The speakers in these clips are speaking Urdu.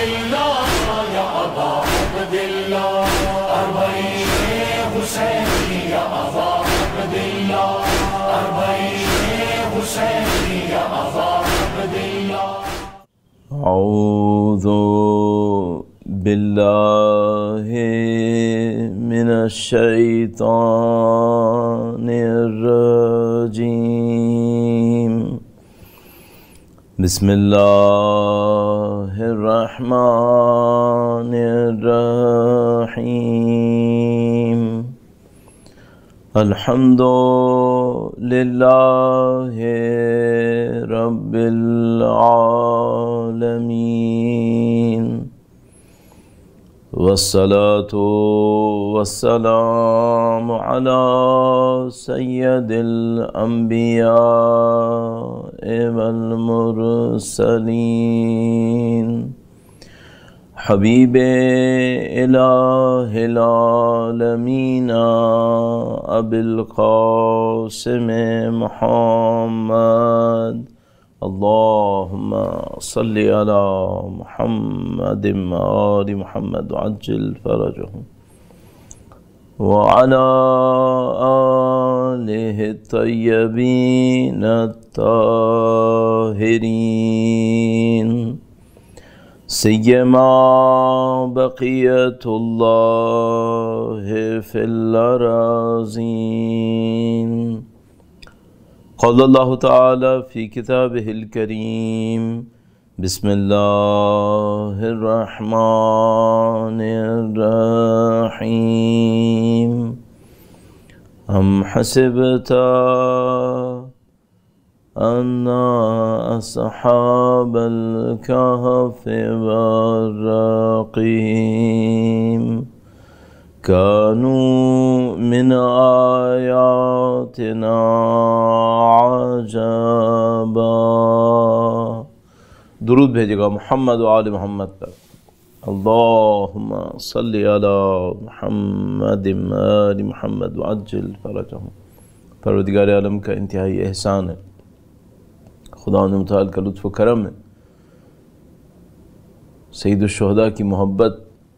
الله يا أبا عبد الله أربعين حسين يا أبا عبد الله أربعين حسين يا أبا عبد الله. أعوذ بالله من الشيطان الرجيم. بسم الله الرحمن الرحيم. الحمد لله رب العالمين والصلاة والسلام على سيد الأنبياء والمرسلين حبيب إله العالمين أبي القاسم محمد. اللهم صل على محمد وآل محمد وعجل فرجهم وعلى آله الطيبين الطاهرين سيما بقية الله في الأراضين. قال الله تعالى في كتابه الكريم بسم الله الرحمن الرحيم. أم حسبت أن أصحاب الكهف والرقيم كانوا من آياتنا عجبا. درود بھیجے گا محمد و آل محمد پر. اللہم صلی علی محمد و آل محمد وعجل فرجہم. پروردگار عالم کا انتہائی احسان ہے، خدا متعال کا لطف و کرم ہے، سید الشہداء کی محبت،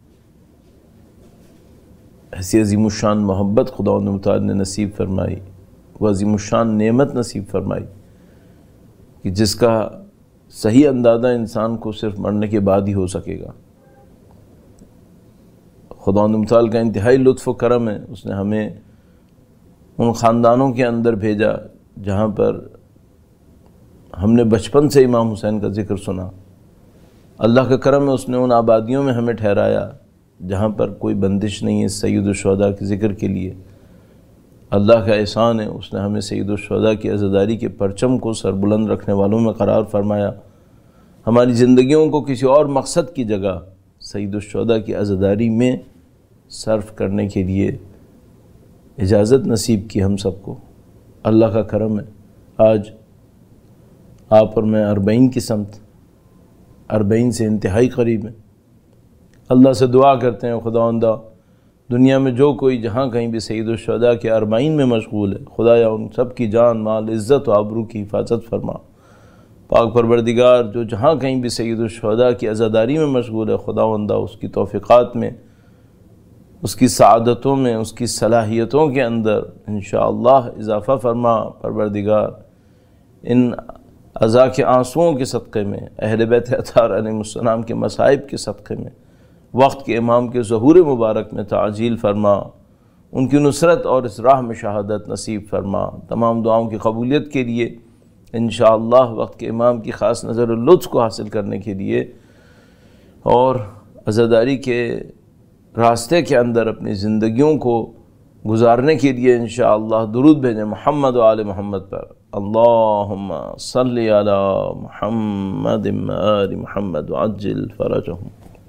ایسی عظیم الشان محبت خدا متعال نے نصیب فرمائی، وہ عظیم الشان نعمت نصیب فرمائی کہ جس کا صحیح اندازہ انسان کو صرف مرنے کے بعد ہی ہو سکے گا. خدا متعال کا انتہائی لطف و کرم ہے، اس نے ہمیں ان خاندانوں کے اندر بھیجا جہاں پر ہم نے بچپن سے امام حسین کا ذکر سنا. اللہ کا کرم ہے، اس نے ان آبادیوں میں ہمیں ٹھہرایا جہاں پر کوئی بندش نہیں ہے سید الشہداء کے ذکر کے لیے. اللہ کا احسان ہے، اس نے ہمیں سید الشہداء کی عزاداری کے پرچم کو سربلند رکھنے والوں میں قرار فرمایا. ہماری زندگیوں کو کسی اور مقصد کی جگہ سید الشہداء کی عزاداری میں صرف کرنے کے لیے اجازت نصیب کی ہم سب کو. اللہ کا کرم ہے، آج آپ اور میں 40 کی سمت، 40 سے انتہائی قریب ہیں. اللہ سے دعا کرتے ہیں خداوندہ دنیا میں جو کوئی جہاں کہیں بھی سید الشہداء کے 40 میں مشغول ہے، خدایا ان سب کی جان مال عزت و آبرو کی حفاظت فرما. پاک پروردگار جو جہاں کہیں بھی سید الشہداء کی عزاداری میں مشغول ہے، خداوندہ اس کی توفیقات میں، اس کی سعادتوں میں، اس کی صلاحیتوں کے اندر انشاءاللہ اضافہ فرما. پروردگار ان عزا کے آنسوؤں کے صدقے میں، اہل بیت اطہار علیہ السلام کے مصائب کے صدقے میں، وقت کے امام کے ظہور مبارک میں تعجیل فرما. ان کی نصرت اور اس راہ میں شہادت نصیب فرما. تمام دعاؤں کی قبولیت کے لیے انشاءاللہ وقت کے امام کی خاص نظر اللطف کو حاصل کرنے کے لیے اور عزاداری کے راستے کے اندر اپنی زندگیوں کو گزارنے کے لیے انشاءاللہ درود بھیجیں محمد و آل محمد پر. اللہم صلی علی محمد و آل محمد وعجل فرجہم.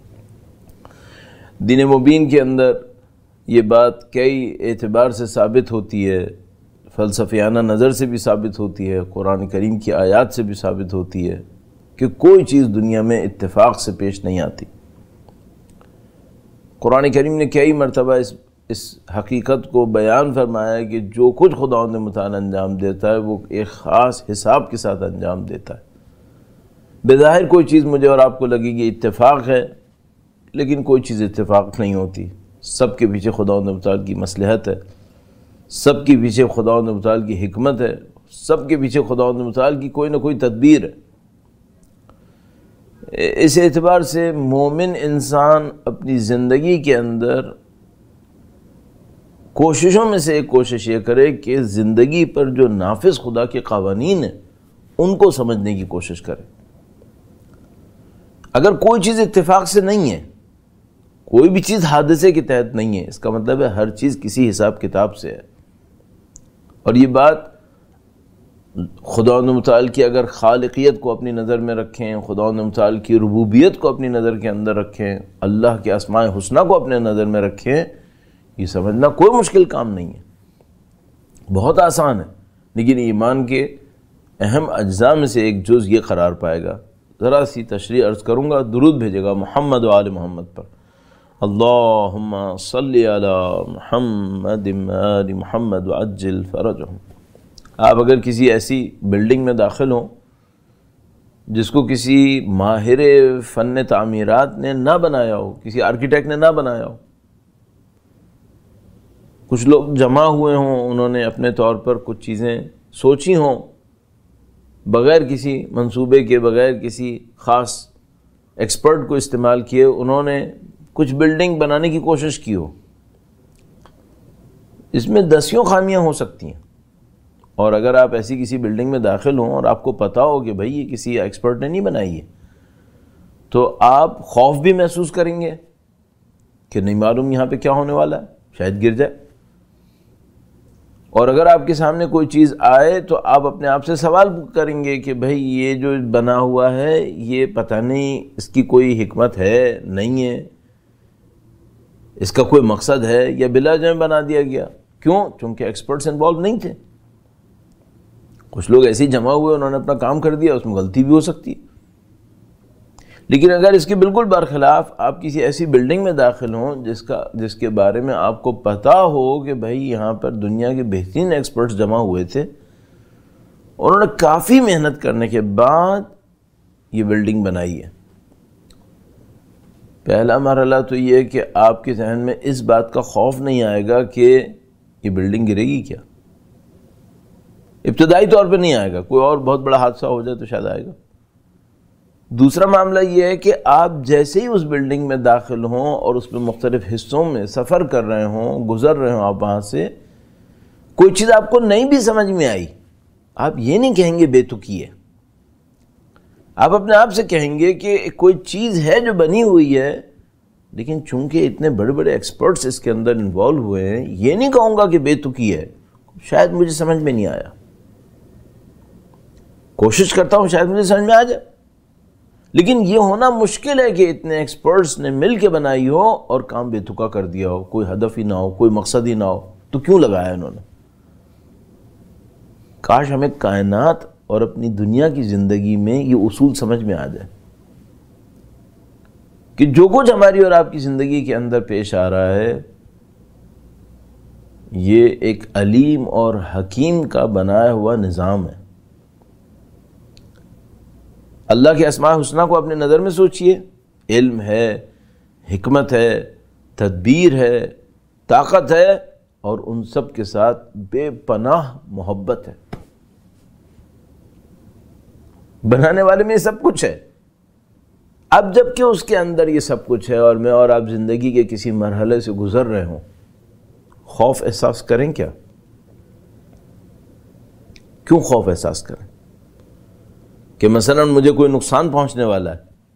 دین مبین کے اندر یہ بات کئی اعتبار سے ثابت ہوتی ہے، فلسفیانہ نظر سے بھی ثابت ہوتی ہے، قرآن کریم کی آیات سے بھی ثابت ہوتی ہے کہ کوئی چیز دنیا میں اتفاق سے پیش نہیں آتی. قرآن کریم نے کئی مرتبہ اس حقیقت کو بیان فرمایا ہے کہ جو کچھ خداوند متعال انجام دیتا ہے وہ ایک خاص حساب کے ساتھ انجام دیتا ہے. بظاہر کوئی چیز مجھے اور آپ کو لگے گی اتفاق ہے، لیکن کوئی چیز اتفاق نہیں ہوتی، سب کے پیچھے خداوند متعال کی مصلحت ہے، سب کے پیچھے خداوند متعال کی حکمت ہے، سب کے پیچھے خداوند متعال کی کوئی نہ کوئی تدبیر ہے۔ اس اعتبار سے مومن انسان اپنی زندگی کے اندر کوششوں میں سے ایک کوشش یہ کرے کہ زندگی پر جو نافذ خدا کے قوانین ہیں ان کو سمجھنے کی کوشش کرے۔ اگر کوئی چیز اتفاق سے نہیں ہے، کوئی بھی چیز حادثے کے تحت نہیں ہے، اس کا مطلب ہے ہر چیز کسی حساب کتاب سے ہے۔ اور یہ بات خداوند متعال کی اگر خالقیت کو اپنی نظر میں رکھیں، خداوند متعال کی ربوبیت کو اپنی نظر کے اندر رکھیں، اللہ کے اسماء حسنہ کو اپنے نظر میں رکھیں، یہ سمجھنا کوئی مشکل کام نہیں ہے، بہت آسان ہے۔ لیکن ایمان کے اہم اجزاء میں سے ایک جز یہ قرار پائے گا۔ ذرا سی تشریح عرض کروں گا، درود بھیجے گا محمد و آل محمد پر۔ اللہم صلی علی محمد آل محمد وعجل فرجہم۔ آپ اگر کسی ایسی بلڈنگ میں داخل ہوں جس کو کسی ماہر فن تعمیرات نے نہ بنایا ہو، کسی آرکیٹیکٹ نے نہ بنایا ہو، کچھ لوگ جمع ہوئے ہوں، انہوں نے اپنے طور پر کچھ چیزیں سوچی ہوں، بغیر کسی منصوبے کے، بغیر کسی خاص ایکسپرٹ کو استعمال کیے انہوں نے کچھ بلڈنگ بنانے کی کوشش کی ہو، اس میں دسیوں خامیاں ہو سکتی ہیں۔ اور اگر آپ ایسی کسی بلڈنگ میں داخل ہوں اور آپ کو پتا ہو کہ بھائی یہ کسی ایکسپرٹ نے نہیں بنائی ہے، تو آپ خوف بھی محسوس کریں گے کہ نہیں معلوم یہاں پہ کیا ہونے والا ہے، شاید گر جائے۔ اور اگر آپ کے سامنے کوئی چیز آئے تو آپ اپنے آپ سے سوال کریں گے کہ بھائی یہ جو بنا ہوا ہے یہ پتہ نہیں اس کی کوئی حکمت ہے نہیں ہے، اس کا کوئی مقصد ہے یا بلا جرم بنا دیا گیا۔ کیوں؟ چونکہ ایکسپرٹس انوالو نہیں تھے، کچھ لوگ ایسے ہی جمع ہوئے، انہوں نے اپنا کام کر دیا، اس میں غلطی بھی ہو سکتی ہے۔ لیکن اگر اس کے بالکل برخلاف آپ کسی ایسی بلڈنگ میں داخل ہوں جس کے بارے میں آپ کو پتا ہو کہ بھائی یہاں پر دنیا کے بہترین ایکسپرٹس جمع ہوئے تھے، انہوں نے کافی محنت کرنے کے بعد یہ بلڈنگ بنائی ہے، پہلا مرحلہ تو یہ ہے کہ آپ کے ذہن میں اس بات کا خوف نہیں آئے گا کہ یہ بلڈنگ گرے گی کیا، ابتدائی طور پہ نہیں آئے گا، کوئی اور بہت بڑا حادثہ ہو جائے تو شاید آئے گا۔ دوسرا معاملہ یہ ہے کہ آپ جیسے ہی اس بلڈنگ میں داخل ہوں اور اس میں مختلف حصوں میں سفر کر رہے ہوں، گزر رہے ہوں، آپ وہاں سے کوئی چیز آپ کو نہیں بھی سمجھ میں آئی، آپ یہ نہیں کہیں گے بے تکی ہے، آپ اپنے آپ سے کہیں گے کہ کوئی چیز ہے جو بنی ہوئی ہے، لیکن چونکہ اتنے بڑے بڑے ایکسپرٹس اس کے اندر انوالو ہوئے ہیں، یہ نہیں کہوں گا کہ بے تکی ہے، شاید مجھے سمجھ میں نہیں آیا، کوشش کرتا ہوں شاید مجھے سمجھ میں آ جائے۔ لیکن یہ ہونا مشکل ہے کہ اتنے ایکسپرٹس نے مل کے بنائی ہو اور کام بے تکا کر دیا ہو، کوئی ہدف ہی نہ ہو، کوئی مقصد ہی نہ ہو، تو کیوں لگایا انہوں نے؟ کاش ہمیں کائنات اور اپنی دنیا کی زندگی میں یہ اصول سمجھ میں آ جائے کہ جو کچھ ہماری اور آپ کی زندگی کے اندر پیش آ رہا ہے یہ ایک علیم اور حکیم کا بنایا ہوا نظام ہے۔ اللہ کے اسماء حسنہ کو اپنے نظر میں سوچئے، علم ہے، حکمت ہے، تدبیر ہے، طاقت ہے، اور ان سب کے ساتھ بے پناہ محبت ہے۔ بنانے والے میں یہ سب کچھ ہے۔ اب جب کہ اس کے اندر یہ سب کچھ ہے اور میں اور آپ زندگی کے کسی مرحلے سے گزر رہے ہوں، خوف احساس کریں کیا؟ کیوں خوف احساس کریں؟ کہ مثلا مجھے کوئی نقصان پہنچنے والا ہے،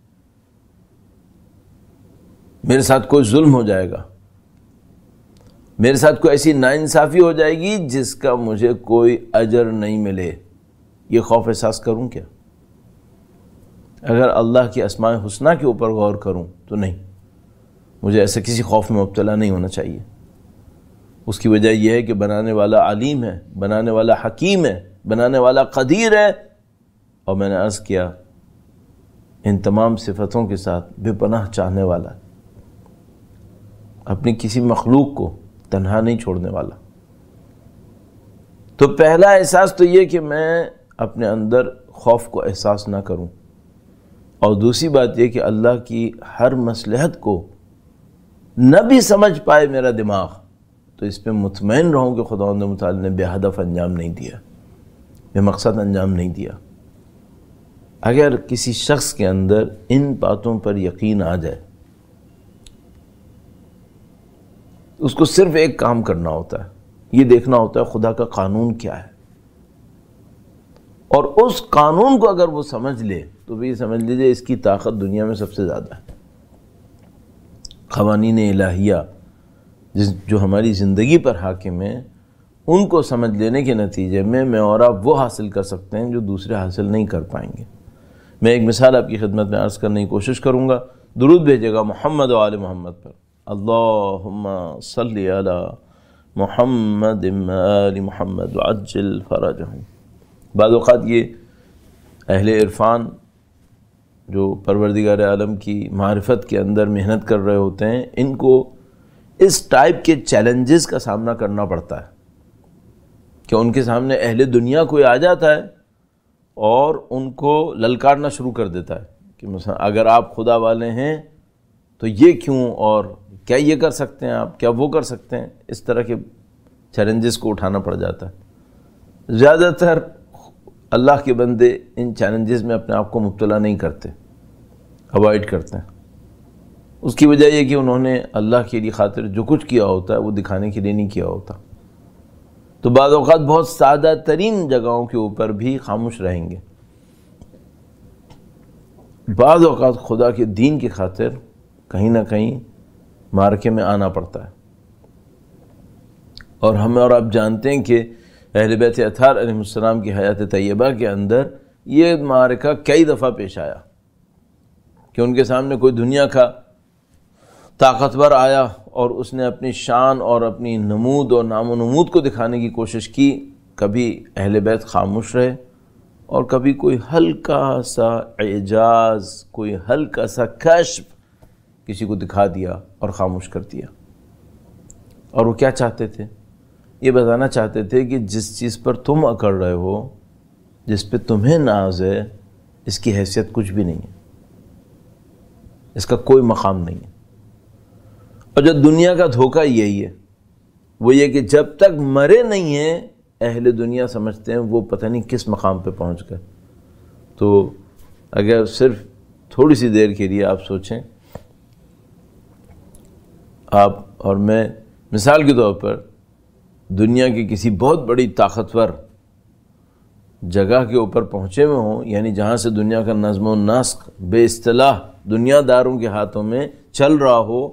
میرے ساتھ کوئی ظلم ہو جائے گا، میرے ساتھ کوئی ایسی ناانصافی ہو جائے گی جس کا مجھے کوئی اجر نہیں ملے، یہ خوف احساس کروں کیا؟ اگر اللہ کی اسماء حسنہ کے اوپر غور کروں تو نہیں، مجھے ایسے کسی خوف میں مبتلا نہیں ہونا چاہیے۔ اس کی وجہ یہ ہے کہ بنانے والا علیم ہے، بنانے والا حکیم ہے، بنانے والا قدیر ہے، اور میں نے عرض کیا ان تمام صفتوں کے ساتھ بے پناہ چاہنے والا ہے، اپنی کسی مخلوق کو تنہا نہیں چھوڑنے والا۔ تو پہلا احساس تو یہ کہ میں اپنے اندر خوف کو احساس نہ کروں، اور دوسری بات یہ کہ اللہ کی ہر مصلحت کو نہ بھی سمجھ پائے میرا دماغ، تو اس پہ مطمئن رہوں کہ خداوند متعال نے بے ہدف انجام نہیں دیا، بے مقصد انجام نہیں دیا۔ اگر کسی شخص کے اندر ان باتوں پر یقین آ جائے، اس کو صرف ایک کام کرنا ہوتا ہے، یہ دیکھنا ہوتا ہے خدا کا قانون کیا ہے، اور اس قانون کو اگر وہ سمجھ لے تو بھی سمجھ لیجئے اس کی طاقت دنیا میں سب سے زیادہ ہے۔ قوانین الہیہ جو ہماری زندگی پر حاکم ہیں، ان کو سمجھ لینے کے نتیجے میں اور آپ وہ حاصل کر سکتے ہیں جو دوسرے حاصل نہیں کر پائیں گے۔ میں ایک مثال آپ کی خدمت میں عرض کرنے کی کوشش کروں گا۔ درود بھیجے گا محمد و آل محمد پر، اللہم صلی علی محمد و آل محمد وعجل فرجہم۔ بعض اوقات یہ اہل عرفان جو پروردگار عالم کی معرفت کے اندر محنت کر رہے ہوتے ہیں، ان کو اس ٹائپ کے چیلنجز کا سامنا کرنا پڑتا ہے کہ ان کے سامنے اہل دنیا کوئی آ جاتا ہے اور ان کو للکارنا شروع کر دیتا ہے کہ مثلا اگر آپ خدا والے ہیں تو یہ کیوں، اور کیا یہ کر سکتے ہیں آپ، کیا وہ کر سکتے ہیں، اس طرح کے چیلنجز کو اٹھانا پڑ جاتا ہے۔ زیادہ تر اللہ کے بندے ان چیلنجز میں اپنے آپ کو مبتلا نہیں کرتے، اوائڈ کرتے ہیں۔ اس کی وجہ یہ کہ انہوں نے اللہ کے لیے خاطر جو کچھ کیا ہوتا ہے وہ دکھانے کے لیے نہیں کیا ہوتا، تو بعض اوقات بہت سادہ ترین جگہوں کے اوپر بھی خاموش رہیں گے۔ بعض اوقات خدا کے دین کی خاطر کہیں نہ کہیں معرکے میں آنا پڑتا ہے، اور ہم اور آپ جانتے ہیں کہ اہل بیت اطہار علیہ السلام کی حیات طیبہ کے اندر یہ معرکہ کئی دفعہ پیش آیا کہ ان کے سامنے کوئی دنیا کا طاقتور آیا اور اس نے اپنی شان اور اپنی نمود اور نام و نمود کو دکھانے کی کوشش کی، کبھی اہل بیت خاموش رہے اور کبھی کوئی ہلکا سا اعجاز، کوئی ہلکا سا کشف کسی کو دکھا دیا اور خاموش کر دیا۔ اور وہ کیا چاہتے تھے؟ یہ بتانا چاہتے تھے کہ جس چیز پر تم اکڑ رہے ہو، جس پہ تمہیں ناز ہے، اس کی حیثیت کچھ بھی نہیں ہے، اس کا کوئی مقام نہیں ہے۔ اور جو دنیا کا دھوکہ یہی ہے، وہ یہ کہ جب تک مرے نہیں ہیں اہل دنیا سمجھتے ہیں وہ پتہ نہیں کس مقام پہ پہنچ گئے۔ تو اگر صرف تھوڑی سی دیر کے لیے آپ سوچیں، آپ اور میں مثال کے طور پر دنیا کی کسی بہت بڑی طاقتور جگہ کے اوپر پہنچے ہوئے ہوں، یعنی جہاں سے دنیا کا نظم و نسق بے اصطلاح دنیا داروں کے ہاتھوں میں چل رہا ہو۔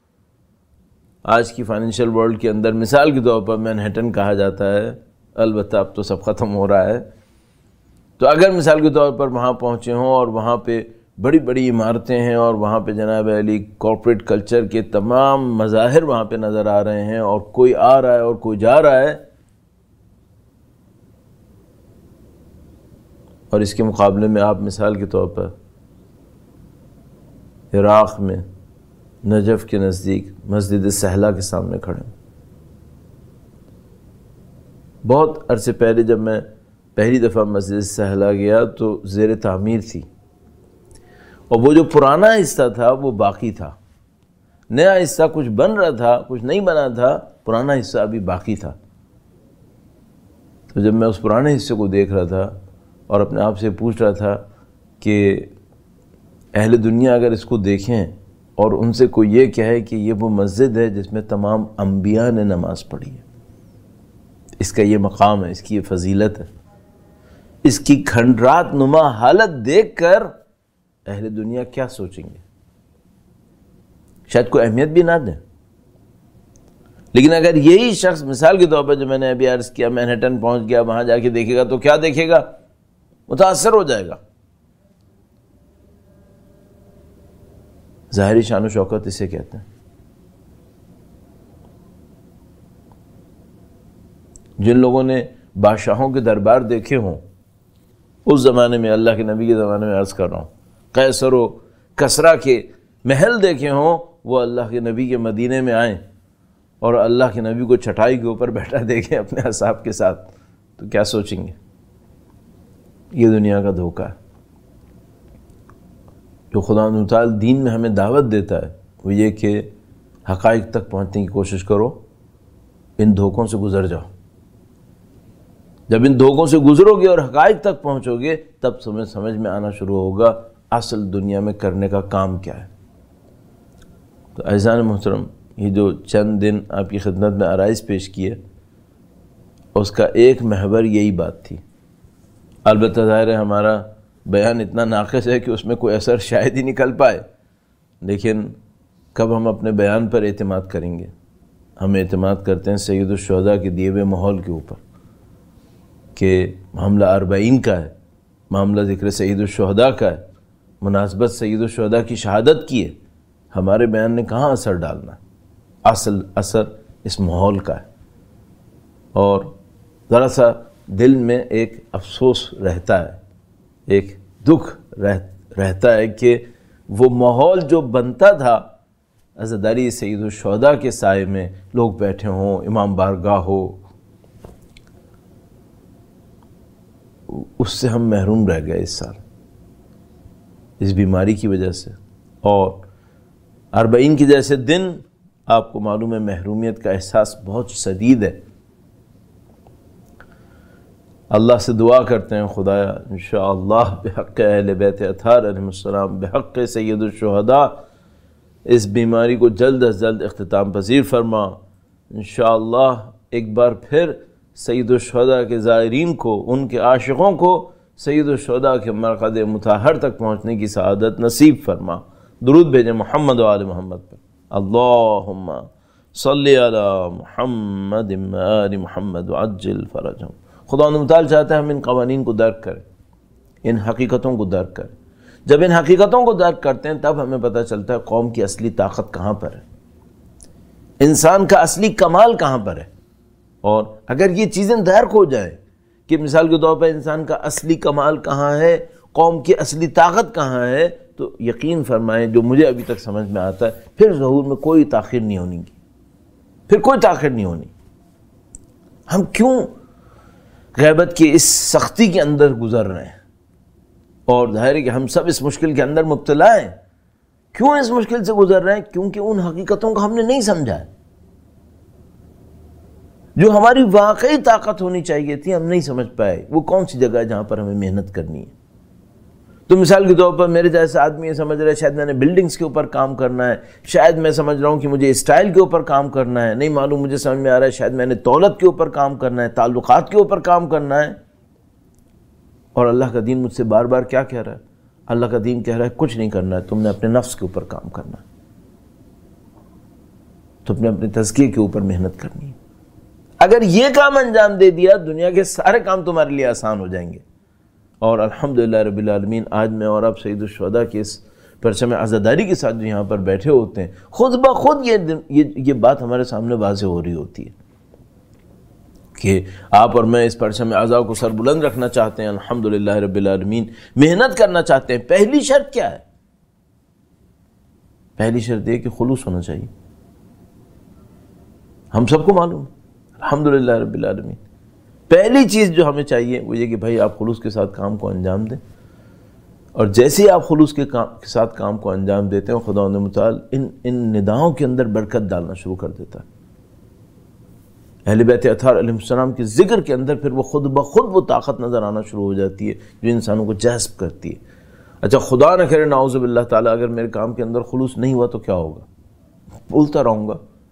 آج کی فائنینشیل ورلڈ کے اندر مثال کے طور پر مینہٹن کہا جاتا ہے، البتہ اب تو سب ختم ہو رہا ہے۔ تو اگر مثال کے طور پر وہاں پہنچے ہوں اور وہاں پہ بڑی بڑی عمارتیں ہیں اور وہاں پہ جناب علی کارپوریٹ کلچر کے تمام مظاہر وہاں پہ نظر آ رہے ہیں، اور کوئی آ رہا ہے اور کوئی جا رہا ہے، اور اس کے مقابلے میں آپ مثال کے طور پر عراق میں نجف کے نزدیک مسجد سہلا کے سامنے کھڑے ہیں۔ بہت عرصے پہلے جب میں پہلی دفعہ مسجد سہلا گیا تو زیر تعمیر تھی، اور وہ جو پرانا حصہ تھا وہ باقی تھا، نیا حصہ کچھ بن رہا تھا، کچھ نہیں بنا تھا، پرانا حصہ ابھی باقی تھا۔ تو جب میں اس پرانے حصے کو دیکھ رہا تھا اور اپنے آپ سے پوچھ رہا تھا کہ اہل دنیا اگر اس کو دیکھیں اور ان سے کوئی یہ کہے کہ یہ وہ مسجد ہے جس میں تمام انبیاء نے نماز پڑھی ہے، اس کا یہ مقام ہے، اس کی یہ فضیلت ہے، اس کی کھنڈرات نما حالت دیکھ کر اہل دنیا کیا سوچیں گے؟ شاید کوئی اہمیت بھی نہ دیں۔ لیکن اگر یہی شخص مثال کے طور پر جو میں نے ابھی عرض کیا مینہٹن پہنچ گیا، وہاں جا کے دیکھے گا تو کیا دیکھے گا؟ متاثر ہو جائے گا۔ ظاہری شان و شوکت اسے کہتے ہیں۔ جن لوگوں نے بادشاہوں کے دربار دیکھے ہوں اس زمانے میں، اللہ کے نبی کے زمانے میں عرض کر رہا ہوں، قیصر و کسریٰ کے محل دیکھے ہوں، وہ اللہ کے نبی کے مدینے میں آئیں اور اللہ کے نبی کو چٹائی کے اوپر بیٹھا دیکھیں اپنے اصحاب کے ساتھ، تو کیا سوچیں گے؟ یہ دنیا کا دھوکہ ہے۔ جو خدا تعالیٰ دین میں ہمیں دعوت دیتا ہے وہ یہ کہ حقائق تک پہنچنے کی کوشش کرو، ان دھوکوں سے گزر جاؤ۔ جب ان دھوکوں سے گزرو گے اور حقائق تک پہنچو گے تب سمجھ میں آنا شروع ہوگا اصل دنیا میں کرنے کا کام کیا ہے۔ تو عزیزان محترم، یہ جو چند دن آپ کی خدمت میں آرائز پیش کی ہے اس کا ایک محور یہی بات تھی۔ البتہ ظاہر ہے ہمارا بیان اتنا ناقص ہے کہ اس میں کوئی اثر شاید ہی نکل پائے، لیکن کب ہم اپنے بیان پر اعتماد کریں گے؟ ہم اعتماد کرتے ہیں سید الشہداء کے دیے ہوئے ماحول کے اوپر کہ معاملہ 40 کا ہے، معاملہ ذکر سید الشہداء کا ہے، مناسبت سید الشہداء کی شہادت کی ہے۔ ہمارے بیان نے کہاں اثر ڈالنا ہے؟ اصل اثر اس ماحول کا ہے۔ اور ذرا سا دل میں ایک افسوس رہتا ہے، ایک دکھ رہتا ہے کہ وہ ماحول جو بنتا تھا عزاداری سید الشہداء کے سائے میں لوگ بیٹھے ہوں، امام بارگاہ ہو، اس سے ہم محروم رہ گئے اس سال اس بیماری کی وجہ سے۔ اور 40 کے جیسے دن آپ کو معلوم ہے محرومیت کا احساس بہت شدید ہے۔ اللہ سے دعا کرتے ہیں خدایا انشاءاللہ بحق اہل بیت اطہار علیہ السلام، بحق سید الشہداء اس بیماری کو جلد از جلد اختتام پذیر فرما۔ انشاءاللہ ایک بار پھر سید الشہداء کے زائرین کو، ان کے عاشقوں کو سید الشہداء کے مرقد مطہر تک پہنچنے کی سعادت نصیب فرما۔ درود بھیجیں محمد و آل محمد پر۔ اللہم صلی علی محمد و آل محمد وعجل فرجہم۔ خدا متعال چاہتا ہے ہم ان قوانین کو درک کریں، ان حقیقتوں کو درک کریں۔ جب ان حقیقتوں کو درک کرتے ہیں تب ہمیں پتہ چلتا ہے قوم کی اصلی طاقت کہاں پر ہے، انسان کا اصلی کمال کہاں پر ہے۔ اور اگر یہ چیزیں درک ہو جائیں کہ مثال کے طور پر انسان کا اصلی کمال کہاں ہے، قوم کی اصلی طاقت کہاں ہے، تو یقین فرمائیں جو مجھے ابھی تک سمجھ میں آتا ہے پھر ظہور میں کوئی تاخیر نہیں ہونی گی، پھر کوئی تاخیر نہیں ہونی۔ ہم کیوں غیبت کی اس سختی کے اندر گزر رہے ہیں؟ اور ظاہر ہے کہ ہم سب اس مشکل کے اندر مبتلا ہیں۔ کیوں اس مشکل سے گزر رہے ہیں؟ کیونکہ ان حقیقتوں کو ہم نے نہیں سمجھا ہے، جو ہماری واقعی طاقت ہونی چاہیے تھی ہم نہیں سمجھ پائے۔ وہ کون سی جگہ ہے جہاں پر ہمیں محنت کرنی ہے؟ تو مثال کے طور پر میرے جیسا آدمی یہ سمجھ رہا ہے شاید میں نے بلڈنگز کے اوپر کام کرنا ہے، شاید میں سمجھ رہا ہوں کہ مجھے اسٹائل کے اوپر کام کرنا ہے، نہیں معلوم مجھے سمجھ میں آ رہا ہے شاید میں نے دولت کے اوپر کام کرنا ہے، تعلقات کے اوپر کام کرنا ہے۔ اور اللہ کا دین مجھ سے بار بار کیا کہہ رہا ہے؟ اللہ کا دین کہہ رہا ہے کچھ نہیں کرنا ہے، تم نے اپنے نفس کے اوپر کام کرنا ہے، تم نے اپنے تزکیے کے اوپر محنت کرنی ہے۔ اگر یہ کام انجام دے دیا دنیا کے سارے کام تمہارے لیے آسان ہو جائیں گے۔ اور الحمدللہ رب العالمین آج میں اور آپ سید الشہداء کے اس پرچم عزاداری کے ساتھ جو یہاں پر بیٹھے ہوتے ہیں خود بخود یہ بات ہمارے سامنے واضح ہو رہی ہوتی ہے کہ آپ اور میں اس پرچم عزا کو سر بلند رکھنا چاہتے ہیں، الحمدللہ رب العالمین محنت کرنا چاہتے ہیں۔ پہلی شرط کیا ہے؟ پہلی شرط یہ کہ خلوص ہونا چاہیے۔ ہم سب کو معلوم ہے الحمدللہ رب العالمین پہلی چیز جو ہمیں چاہیے وہ یہ کہ بھائی آپ خلوص کے ساتھ کام کو انجام دیں، اور جیسے ہی آپ خلوص کے ساتھ کام کو انجام دیتے ہیں خدا متعال ان نداؤں کے اندر برکت ڈالنا شروع کر دیتا ہے۔ اہل بیت اطہار علیہ السلام کے ذکر کے اندر پھر وہ خود بخود وہ طاقت نظر آنا شروع ہو جاتی ہے جو انسانوں کو جذب کرتی ہے۔ اچھا خدا نہ کرے نعوذ باللہ تعالیٰ اگر میرے کام کے اندر خلوص نہیں ہوا تو کیا ہوگا؟ بولتا رہوں گا،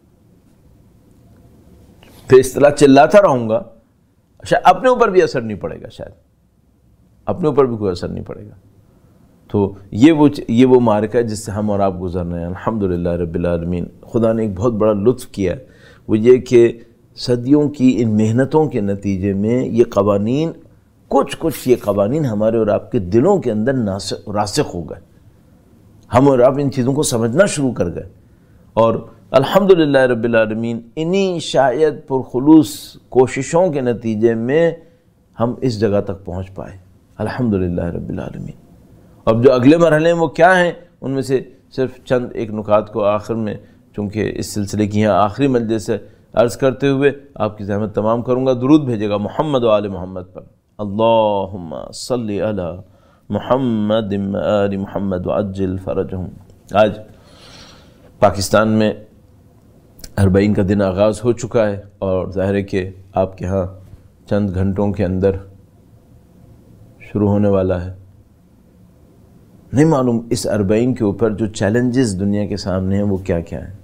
پھر اس طرح چلاتا رہوں گا، شاید اپنے اوپر بھی اثر نہیں پڑے گا، شاید اپنے اوپر بھی کوئی اثر نہیں پڑے گا۔ تو یہ وہ معرکہ ہے جس سے ہم اور آپ گزر رہے ہیں الحمدللہ رب العالمین۔ خدا نے ایک بہت بڑا لطف کیا ہے، وہ یہ کہ صدیوں کی ان محنتوں کے نتیجے میں یہ قوانین کچھ یہ قوانین ہمارے اور آپ کے دلوں کے اندر راسخ ہو گئے، ہم اور آپ ان چیزوں کو سمجھنا شروع کر گئے، اور الحمدللہ رب العالمین انہی شاید پرخلوص کوششوں کے نتیجے میں ہم اس جگہ تک پہنچ پائے الحمدللہ رب العالمین۔ اب جو اگلے مرحلے ہیں وہ کیا ہیں؟ ان میں سے صرف چند ایک نکات کو آخر میں چونکہ اس سلسلے کی یہاں آخری مجلس سے عرض کرتے ہوئے آپ کی زحمت تمام کروں گا۔ درود بھیجے گا محمد و آل محمد پر۔ اللہم صلی علی محمد آل محمد وعجل فرجهم۔ آج پاکستان میں 40 کا دن آغاز ہو چکا ہے، اور ظاہر ہے کہ آپ کے ہاں چند گھنٹوں کے اندر شروع ہونے والا ہے۔ نہیں معلوم اس 40 کے اوپر جو چیلنجز دنیا کے سامنے ہیں وہ کیا کیا ہیں،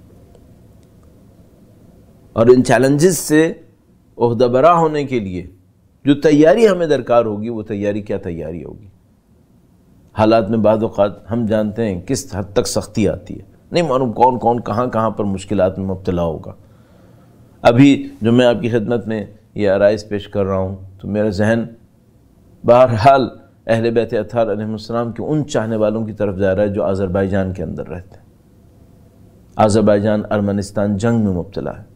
اور ان چیلنجز سے عہدہ برا ہونے کے لیے جو تیاری ہمیں درکار ہوگی وہ تیاری کیا تیاری ہوگی۔ حالات میں بعض اوقات ہم جانتے ہیں کس حد تک سختی آتی ہے، نہیں معلوم کون کون کہاں پر مشکلات میں مبتلا ہوگا۔ ابھی جو میں آپ کی خدمت میں یہ آرائز پیش کر رہا ہوں تو میرا ذہن بہرحال اہل بیت اطہار علیہ السلام کے ان چاہنے والوں کی طرف جا رہا ہے جو آذربائیجان کے اندر رہتے ہیں۔ آذربائیجان ارمنستان جنگ میں مبتلا ہے۔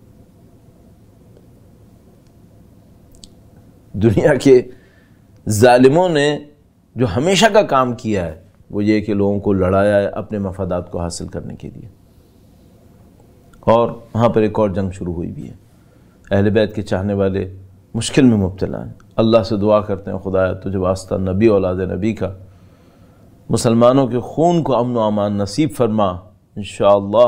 دنیا کے ظالموں نے جو ہمیشہ کا کام کیا ہے وہ یہ کہ لوگوں کو لڑایا ہے اپنے مفادات کو حاصل کرنے کے لیے، اور وہاں پر ایک اور جنگ شروع ہوئی بھی ہے۔ اہل بیت کے چاہنے والے مشکل میں مبتلا ہیں۔ اللہ سے دعا کرتے ہیں خدایا تجھے واسطہ نبی اولاد نبی کا، مسلمانوں کے خون کو امن و امان نصیب فرما۔ انشاءاللہ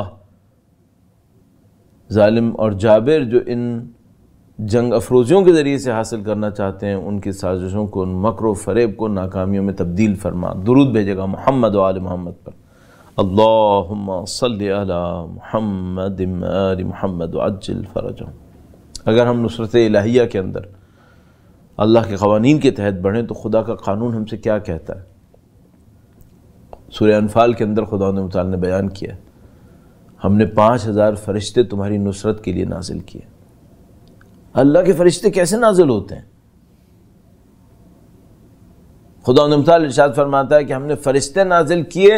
ظالم اور جابر جو ان جنگ افروزیوں کے ذریعے سے حاصل کرنا چاہتے ہیں ان کی سازشوں کو، ان مکر و فریب کو ناکامیوں میں تبدیل فرما۔ درود بھیجے گا محمد و آل محمد پر۔ اللہم صلی علی محمد آل محمد وعجل فرجہم۔ اگر ہم نصرت الہیہ کے اندر اللہ کے قوانین کے تحت بڑھیں تو خدا کا قانون ہم سے کیا کہتا ہے؟ سورہ انفال کے اندر خدا متعال نے بیان کیا، ہم نے 5000 فرشتے تمہاری نصرت کے لیے نازل کیے۔ اللہ کے فرشتے کیسے نازل ہوتے ہیں؟ خدا متعال ارشاد فرماتا ہے کہ ہم نے فرشتے نازل کیے،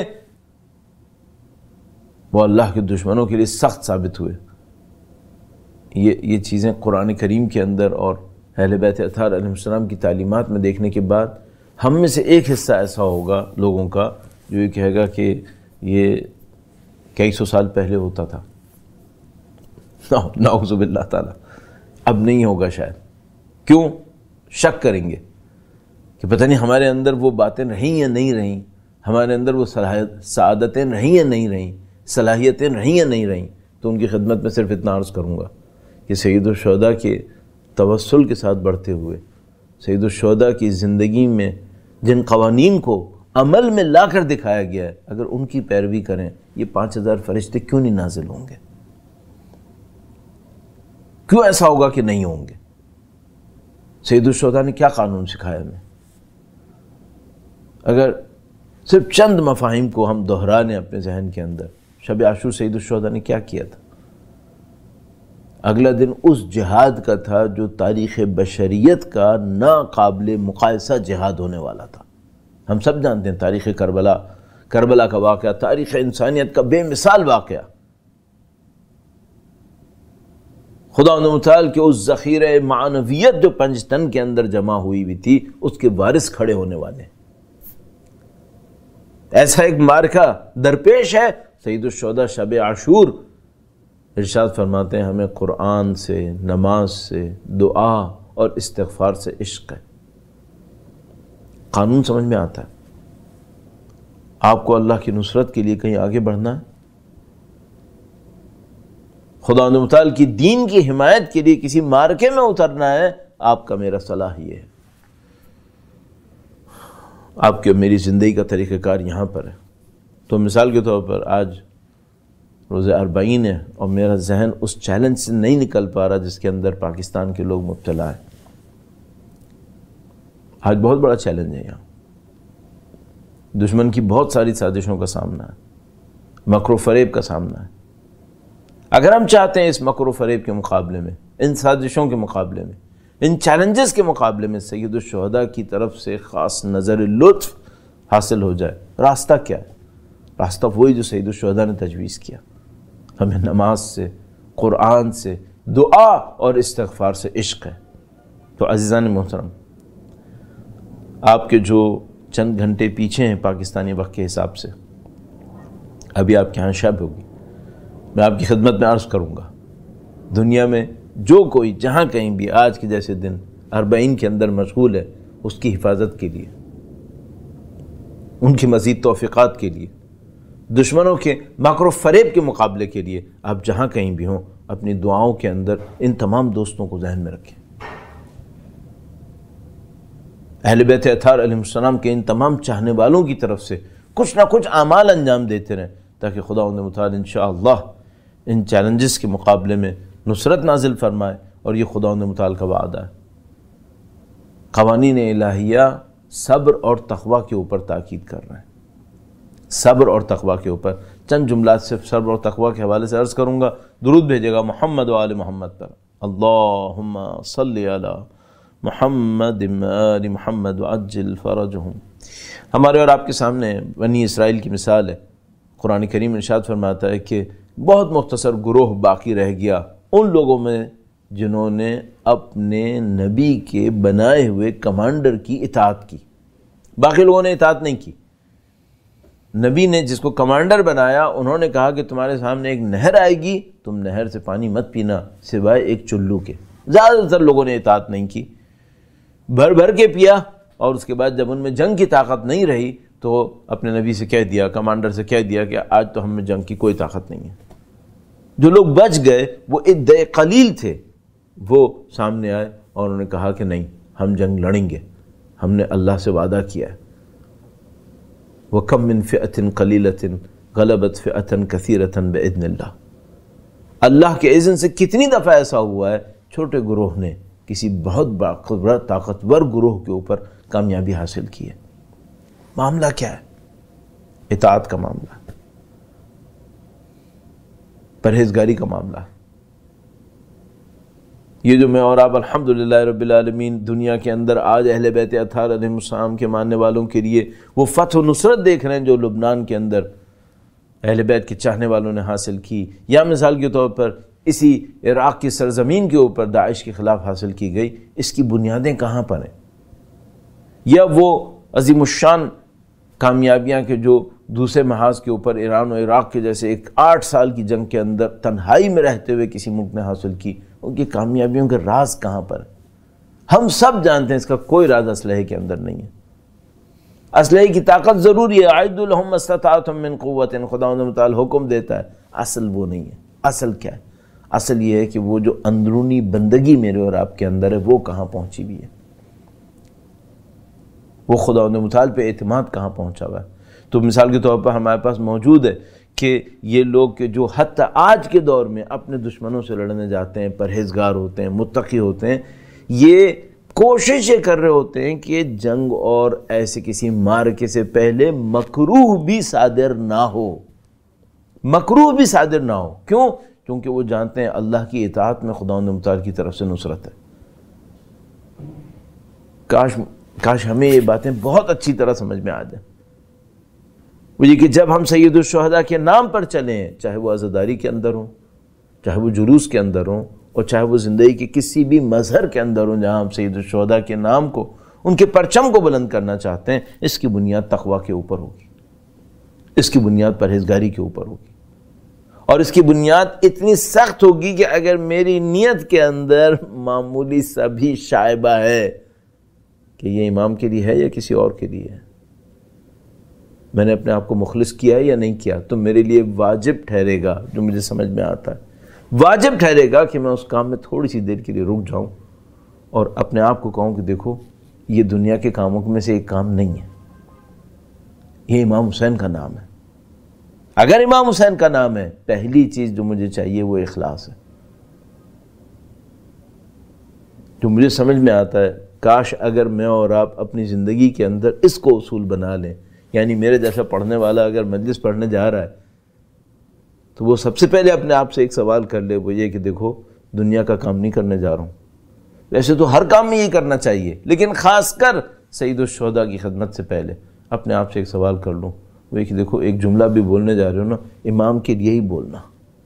وہ اللہ کے دشمنوں کے لیے سخت ثابت ہوئے۔ یہ چیزیں قرآن کریم کے اندر اور اہل بیت اطہار علیہ السلام کی تعلیمات میں دیکھنے کے بعد ہم میں سے ایک حصہ ایسا ہوگا لوگوں کا جو یہ کہے گا کہ یہ کئی سو سال پہلے ہوتا تھا۔ نعوذ باللہ تعالی، اب نہیں ہوگا شاید۔ کیوں؟ شک کریں گے کہ پتہ نہیں ہمارے اندر وہ باتیں رہیں یا نہیں رہیں، ہمارے اندر وہ سعادتیں رہیں یا نہیں رہیں، صلاحیتیں رہیں یا نہیں رہیں۔ تو ان کی خدمت میں صرف اتنا عرض کروں گا کہ سید الشہداء کے توسل کے ساتھ بڑھتے ہوئے، سید الشہداء کی زندگی میں جن قوانین کو عمل میں لا کر دکھایا گیا ہے، اگر ان کی پیروی کریں یہ 5000 فرشتے کیوں نہیں نازل ہوں گے؟ کیوں ایسا ہوگا کہ نہیں ہوں گے؟ سید الشہداء نے کیا قانون سکھایا ہمیں؟ اگر صرف چند مفاہیم کو ہم دہرا لیں اپنے ذہن کے اندر، شب عاشور سید الشہداء نے کیا کیا تھا؟ اگلا دن اس جہاد کا تھا جو تاریخ بشریت کا ناقابل مقایسہ جہاد ہونے والا تھا۔ ہم سب جانتے ہیں تاریخ کربلا کا واقعہ، تاریخ انسانیت کا بے مثال واقعہ۔ خدا متعال کے اس ذخیرہ معنویت جو پنجتن کے اندر جمع ہوئی ہوئی تھی اس کے وارث کھڑے ہونے والے ہیں۔ ایسا ایک معرکہ درپیش ہے۔ سید الشہداء شب عاشور ارشاد فرماتے ہیں ہمیں قرآن سے، نماز سے، دعا اور استغفار سے عشق ہے۔ قانون سمجھ میں آتا ہے؟ آپ کو اللہ کی نصرت کے لیے کہیں آگے بڑھنا ہے، خدا متعال کی دین کی حمایت کے لیے کسی معرکے میں اترنا ہے، آپ کا میرا صلاح یہ ہے۔ آپ کے میری زندگی کا طریقہ کار یہاں پر ہے۔ تو مثال کے طور پر آج روز 40 ہے اور میرا ذہن اس چیلنج سے نہیں نکل پا رہا جس کے اندر پاکستان کے لوگ مبتلا ہیں۔ آج بہت بڑا چیلنج ہے، یہاں دشمن کی بہت ساری سازشوں کا سامنا ہے، مکر و فریب کا سامنا ہے۔ اگر ہم چاہتے ہیں اس مکر و فریب کے مقابلے میں، ان سازشوں کے مقابلے میں، ان چیلنجز کے مقابلے میں سید الشہداء کی طرف سے خاص نظر لطف حاصل ہو جائے، راستہ کیا ہے؟ راستہ وہی جو سید الشہداء نے تجویز کیا، ہمیں نماز سے، قرآن سے، دعا اور استغفار سے عشق ہے۔ تو عزیزان محترم، آپ کے جو چند گھنٹے پیچھے ہیں پاکستانی وقت کے حساب سے، ابھی آپ کے ہاں شب ہوگی، میں آپ کی خدمت میں عرض کروں گا، دنیا میں جو کوئی جہاں کہیں بھی آج کے جیسے دن 40 کے اندر مشغول ہے، اس کی حفاظت کے لیے ان کی مزید توفیقات کے لیے، دشمنوں کے مکر و فریب کے مقابلے کے لیے آپ جہاں کہیں بھی ہوں اپنی دعاؤں کے اندر ان تمام دوستوں کو ذہن میں رکھیں۔ اہل بیت اطہار علیہ السلام کے ان تمام چاہنے والوں کی طرف سے کچھ نہ کچھ اعمال انجام دیتے رہیں تاکہ خداوند متعال انشاءاللہ ان چیلنجز کے مقابلے میں نصرت نازل فرمائے، اور یہ خداوند متعال کا وعدہ ہے۔ قوانین الہیہ صبر اور تقوی کے اوپر تاکید کر رہے ہیں، صبر اور تقوی کے اوپر۔ چند جملات صرف صبر اور تقوی کے حوالے سے عرض کروں گا، درود بھیجے گا محمد و آل محمد پر۔ اللہم صلی علی محمد آل محمد وعجل فرجہم۔ ہمارے اور آپ کے سامنے بنی اسرائیل کی مثال ہے۔ قرآن کریم ارشاد فرماتا ہے کہ بہت مختصر گروہ باقی رہ گیا ان لوگوں میں جنہوں نے اپنے نبی کے بنائے ہوئے کمانڈر کی اطاعت کی۔ باقی لوگوں نے اطاعت نہیں کی۔ نبی نے جس کو کمانڈر بنایا، انہوں نے کہا کہ تمہارے سامنے ایک نہر آئے گی، تم نہر سے پانی مت پینا سوائے ایک چلو کے۔ زیادہ تر لوگوں نے اطاعت نہیں کی، بھر بھر کے پیا، اور اس کے بعد جب ان میں جنگ کی طاقت نہیں رہی تو اپنے نبی سے کہہ دیا، کمانڈر سے کہہ دیا کہ آج تو ہم میں جنگ کی کوئی طاقت نہیں ہے۔ جو لوگ بچ گئے وہ عدہ قلیل تھے، وہ سامنے آئے اور انہوں نے کہا کہ نہیں، ہم جنگ لڑیں گے، ہم نے اللہ سے وعدہ کیا ہے۔ وَكَم مِّن فِئَةٍ قَلِيلَةٍ غَلَبَتْ فِئَةً كَثِيرَةً بِإِذْنِ اللَّهِ۔ اللہ کے اذن سے کتنی دفعہ ایسا ہوا ہے چھوٹے گروہ نے کسی بہت طاقتور گروہ کے اوپر کامیابی حاصل کی ہے۔ معاملہ کیا ہے؟ اطاعت کا معاملہ، پرہیزگاری کا معاملہ ہے۔ یہ جو میں اور آپ الحمدللہ رب العالمین دنیا کے اندر آج اہل بیت اطہار علیہ السلام کے ماننے والوں کے لیے وہ فتح و نصرت دیکھ رہے ہیں جو لبنان کے اندر اہل بیت کے چاہنے والوں نے حاصل کی، یا مثال کے طور پر اسی عراق کی سرزمین کے اوپر داعش کے خلاف حاصل کی گئی، اس کی بنیادیں کہاں پر ہیں؟ یا وہ عظیم الشان کامیابیاں کے جو دوسرے محاذ کے اوپر ایران و عراق کے جیسے ایک 8 سال کی جنگ کے اندر تنہائی میں رہتے ہوئے کسی ملک نے حاصل کی، ان کی کامیابیوں کے راز کہاں پر ہے؟ ہم سب جانتے ہیں اس کا کوئی راز اسلحے کے اندر نہیں ہے۔ اسلحے کی طاقت ضروری ہے، اعدوا لهم ما استطعتم من قوت، خداوند متعال حکم دیتا ہے، اصل وہ نہیں ہے۔ اصل کیا ہے؟ اصل یہ ہے کہ وہ جو اندرونی بندگی میرے اور آپ کے اندر ہے وہ کہاں پہنچی ہوئی ہے، وہ خداوند متعال پہ اعتماد کہاں پہنچا ہوا ہے۔ تو مثال کے طور پر ہمارے پاس موجود ہے کہ یہ لوگ کہ جو حتی آج کے دور میں اپنے دشمنوں سے لڑنے جاتے ہیں، پرہیزگار ہوتے ہیں، متقی ہوتے ہیں، یہ کوشش یہ کر رہے ہوتے ہیں کہ جنگ اور ایسے کسی معرکے سے پہلے مکروہ بھی صادر نہ ہو، مکروہ بھی صادر نہ ہو۔ کیوں؟ کیونکہ وہ جانتے ہیں اللہ کی اطاعت میں خداوند متعال کی طرف سے نصرت ہے۔ کاش ہمیں یہ باتیں بہت اچھی طرح سمجھ میں آ جائیں، وہ یہ کہ جب ہم سید الشہداء کے نام پر چلیں، چاہے وہ عزاداری کے اندر ہوں، چاہے وہ جلوس کے اندر ہوں، اور چاہے وہ زندگی کے کسی بھی مظہر کے اندر ہوں، جہاں ہم سید الشہداء کے نام کو، ان کے پرچم کو بلند کرنا چاہتے ہیں، اس کی بنیاد تقوی کے اوپر ہوگی، اس کی بنیاد پرہیزگاری کے اوپر ہوگی، اور اس کی بنیاد اتنی سخت ہوگی کہ اگر میری نیت کے اندر معمولی سا بھی شائبہ ہے کہ یہ امام کے لیے ہے یا کسی اور کے لیے ہے، میں نے اپنے آپ کو مخلص کیا ہے یا نہیں کیا، تو میرے لیے واجب ٹھہرے گا، جو مجھے سمجھ میں آتا ہے، واجب ٹھہرے گا کہ میں اس کام میں تھوڑی سی دیر کے لیے رک جاؤں اور اپنے آپ کو کہوں کہ دیکھو یہ دنیا کے کاموں میں سے ایک کام نہیں ہے، یہ امام حسین کا نام ہے۔ اگر امام حسین کا نام ہے، پہلی چیز جو مجھے چاہیے وہ اخلاص ہے۔ جو مجھے سمجھ میں آتا ہے، کاش اگر میں اور آپ اپنی زندگی کے اندر اس کو اصول بنا لیں، یعنی میرے جیسا پڑھنے والا اگر مجلس پڑھنے جا رہا ہے تو وہ سب سے پہلے اپنے آپ سے ایک سوال کر لے، وہ یہ کہ دیکھو دنیا کا کام نہیں کرنے جا رہا ہوں، ویسے تو ہر کام میں یہ کرنا چاہیے، لیکن خاص کر سید الشہداء کی خدمت سے پہلے اپنے آپ سے ایک سوال کر لوں، وہ یہ کہ دیکھو ایک جملہ بھی بولنے جا رہے ہو نا، امام کے لیے ہی بولنا،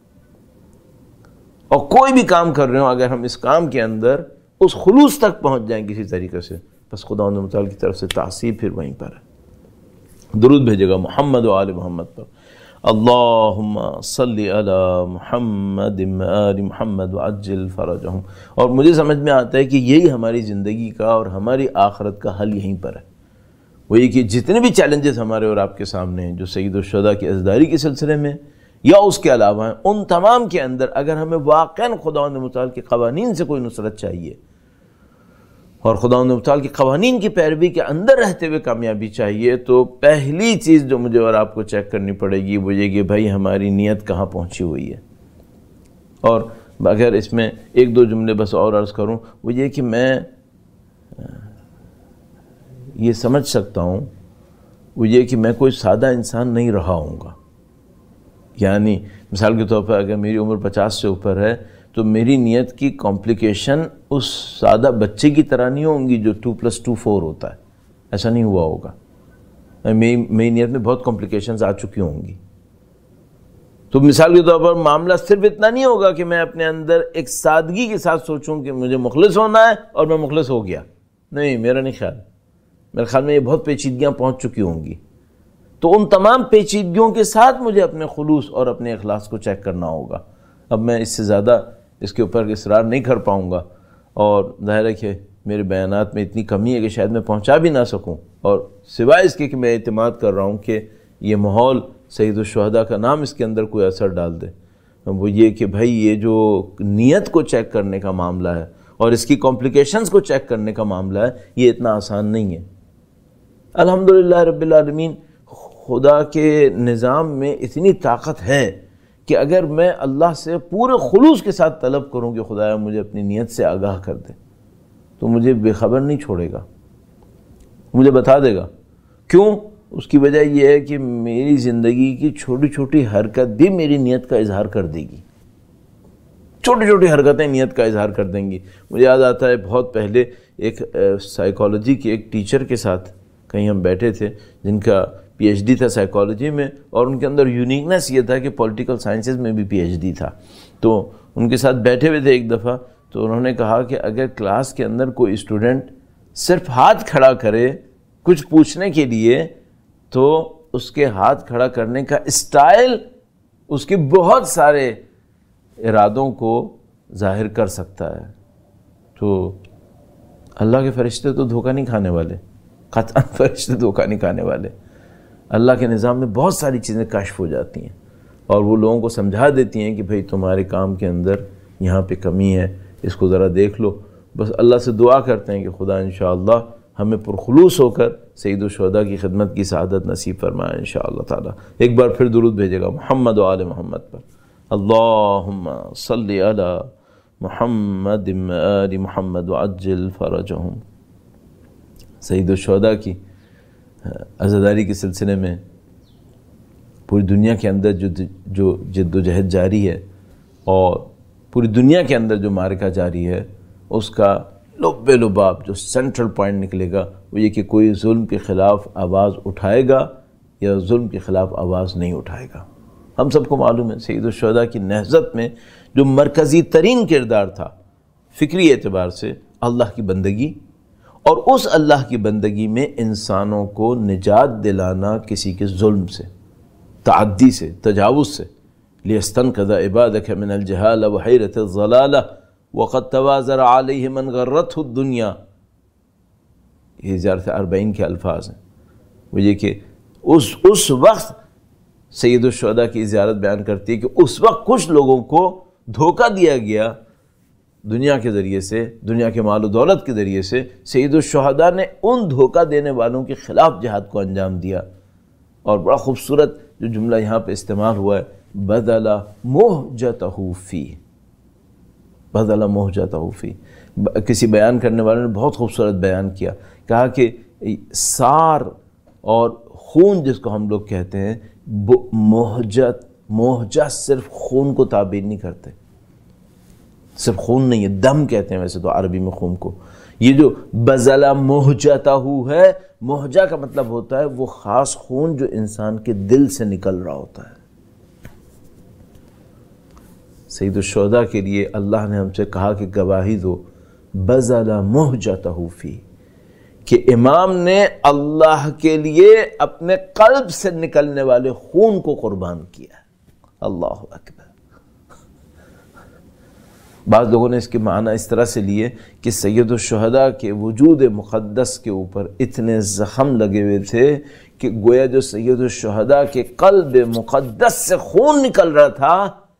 اور کوئی بھی کام کر رہے ہو اگر ہم اس کام کے اندر اس خلوص تک پہنچ جائیں کسی طریقے سے، بس خداوند متعال کی طرف سے تعصیب پھر وہیں پر ہے۔ درود بھیجے گا محمد و آل محمد پر۔ اللہم صلی علی محمد آل محمد وعجل فرجہم۔ اور مجھے سمجھ میں آتا ہے کہ یہی ہماری زندگی کا اور ہماری آخرت کا حل یہیں پر ہے۔ وہ یہ کہ جتنے بھی چیلنجز ہمارے اور آپ کے سامنے ہیں جو سید الشہداء کی عزاداری کے سلسلے میں یا اس کے علاوہ ہیں، ان تمام کے اندر اگر ہمیں واقعاً خداوند متعال کے قوانین سے کوئی نصرت چاہیے اور خداوند متعال کے قوانین کی پیروی کے اندر رہتے ہوئے کامیابی چاہیے، تو پہلی چیز جو مجھے اور آپ کو چیک کرنی پڑے گی وہ یہ کہ بھائی ہماری نیت کہاں پہنچی ہوئی ہے۔ اور اگر اس میں ایک دو جملے بس اور عرض کروں، وہ یہ کہ میں یہ سمجھ سکتا ہوں، وہ یہ کہ میں کوئی سادہ انسان نہیں رہا ہوں گا۔ یعنی مثال کے طور پر اگر میری عمر 50 سے اوپر ہے تو میری نیت کی کمپلیکیشن اس سادہ بچے کی طرح نہیں ہوں گی جو 2+2 4 ہوتا ہے، ایسا نہیں ہوا ہوگا۔ میری نیت میں بہت کمپلیکیشنز آ چکی ہوں گی۔ تو مثال کے طور پر معاملہ صرف اتنا نہیں ہوگا کہ میں اپنے اندر ایک سادگی کے ساتھ سوچوں کہ مجھے مخلص ہونا ہے اور میں مخلص ہو گیا، نہیں، میرا نہیں خیال۔ میرے خیال میں یہ بہت پیچیدگیاں پہنچ چکی ہوں گی۔ تو ان تمام پیچیدگیوں کے ساتھ مجھے اپنے خلوص اور اپنے اخلاص کو چیک کرنا ہوگا۔ اب میں اس سے زیادہ اس کے اوپر اصرار نہیں کر پاؤں گا، اور ظاہر ہے کہ میرے بیانات میں اتنی کمی ہے کہ شاید میں پہنچا بھی نہ سکوں، اور سوائے اس کے کہ میں اعتماد کر رہا ہوں کہ یہ ماحول سید الشہداء کا نام اس کے اندر کوئی اثر ڈال دے۔ وہ یہ کہ بھائی یہ جو نیت کو چیک کرنے کا معاملہ ہے اور اس کی کمپلیکیشنز کو چیک کرنے کا معاملہ ہے، یہ اتنا آسان نہیں ہے۔ الحمدللہ رب العالمین، خدا کے نظام میں اتنی طاقت ہے کہ اگر میں اللہ سے پورے خلوص کے ساتھ طلب کروں کہ خدایا مجھے اپنی نیت سے آگاہ کر دے، تو مجھے بے خبر نہیں چھوڑے گا، مجھے بتا دے گا۔ کیوں؟ اس کی وجہ یہ ہے کہ میری زندگی کی چھوٹی چھوٹی حرکت بھی میری نیت کا اظہار کر دے گی، چھوٹی چھوٹی حرکتیں نیت کا اظہار کر دیں گی۔ مجھے یاد آتا ہے بہت پہلے ایک سائیکالوجی کے ایک ٹیچر کے ساتھ کہیں ہم بیٹھے تھے جن کا PhD تھا سائیکالوجی میں، اور ان کے اندر یونیکنیس یہ تھا کہ پولیٹیکل سائنسز میں بھی PhD تھا۔ تو ان کے ساتھ بیٹھے ہوئے تھے ایک دفعہ، تو انہوں نے کہا کہ اگر کلاس کے اندر کوئی اسٹوڈنٹ صرف ہاتھ کھڑا کرے کچھ پوچھنے کے لیے، تو اس کے ہاتھ کھڑا کرنے کا اسٹائل اس کے بہت سارے ارادوں کو ظاہر کر سکتا ہے۔ تو اللہ کے فرشتے تو دھوکہ نہیں کھانے والے، قطعاً فرشتے دھوکہ نہیں کھانے والے۔ اللہ کے نظام میں بہت ساری چیزیں کشف ہو جاتی ہیں، اور وہ لوگوں کو سمجھا دیتی ہیں کہ بھئی تمہارے کام کے اندر یہاں پہ کمی ہے، اس کو ذرا دیکھ لو۔ بس اللہ سے دعا کرتے ہیں کہ خدا انشاءاللہ ہمیں پرخلوص ہو کر سید الشہداء کی خدمت کی سعادت نصیب فرمائے انشاءاللہ تعالی۔ ایک بار پھر درود بھیجے گا محمد و آل محمد پر۔ اللہم صلی علی محمد و آل محمد وعجل فرجہم۔ سید الشہداء کی عزاداری کے سلسلے میں پوری دنیا کے اندر جو جد و جہد جاری ہے اور پوری دنیا کے اندر جو معرکہ جاری ہے، اس کا لب لباب جو سینٹرل پوائنٹ نکلے گا وہ یہ کہ کوئی ظلم کے خلاف آواز اٹھائے گا یا ظلم کے خلاف آواز نہیں اٹھائے گا۔ ہم سب کو معلوم ہے سید الشہداء کی نہضت میں جو مرکزی ترین کردار تھا فکری اعتبار سے، اللہ کی بندگی، اور اس اللہ کی بندگی میں انسانوں کو نجات دلانا کسی کے ظلم سے، تعدی سے، تجاوز سے۔ لِيَسْتَنْقِذَ عِبَادَكَ مِنَ الْجَهَالَ وَحَيْرَةِ الضَّلَالَةِ وَقَدْ تَوَازَرَ عَلَيْهِ مَنْ غَرَّتْهُ الدُّنْيَا۔ یہ زیارت 40 کے الفاظ ہیں۔ وہ یہ کہ اس وقت سید الشہداء کی زیارت بیان کرتی ہے کہ اس وقت کچھ لوگوں کو دھوکہ دیا گیا دنیا کے ذریعے سے، دنیا کے مال و دولت کے ذریعے سے۔ سید الشہداء نے ان دھوکہ دینے والوں کے خلاف جہاد کو انجام دیا، اور بڑا خوبصورت جو جملہ یہاں پہ استعمال ہوا ہے، بَذَلَ مُہْجَتَهُ فِيهِ، بَذَلَ مُہْجَتَهُ فِيهِ۔ کسی بیان کرنے والے نے بہت خوبصورت بیان کیا، کہا کہ سار اور خون جس کو ہم لوگ کہتے ہیں، موہجہ صرف خون کو تعبیر نہیں کرتے، صرف خون نہیں ہے، دم کہتے ہیں ویسے تو عربی میں خون کو۔ یہ جو بذل موہجتہ ہے، موہجہ کا مطلب ہوتا ہے وہ خاص خون جو انسان کے دل سے نکل رہا ہوتا ہے۔ سید الشہداء کے لیے اللہ نے ہم سے کہا کہ گواہی دو، بذل موہجتہ فی، کہ امام نے اللہ کے لیے اپنے قلب سے نکلنے والے خون کو قربان کیا۔ اللہ اکبر۔ بعض لوگوں نے اس کے معنی اس طرح سے لیے کہ سید الشہداء کے وجود مقدس کے اوپر اتنے زخم لگے ہوئے تھے کہ گویا جو سید الشہداء کے قلب مقدس سے خون نکل رہا تھا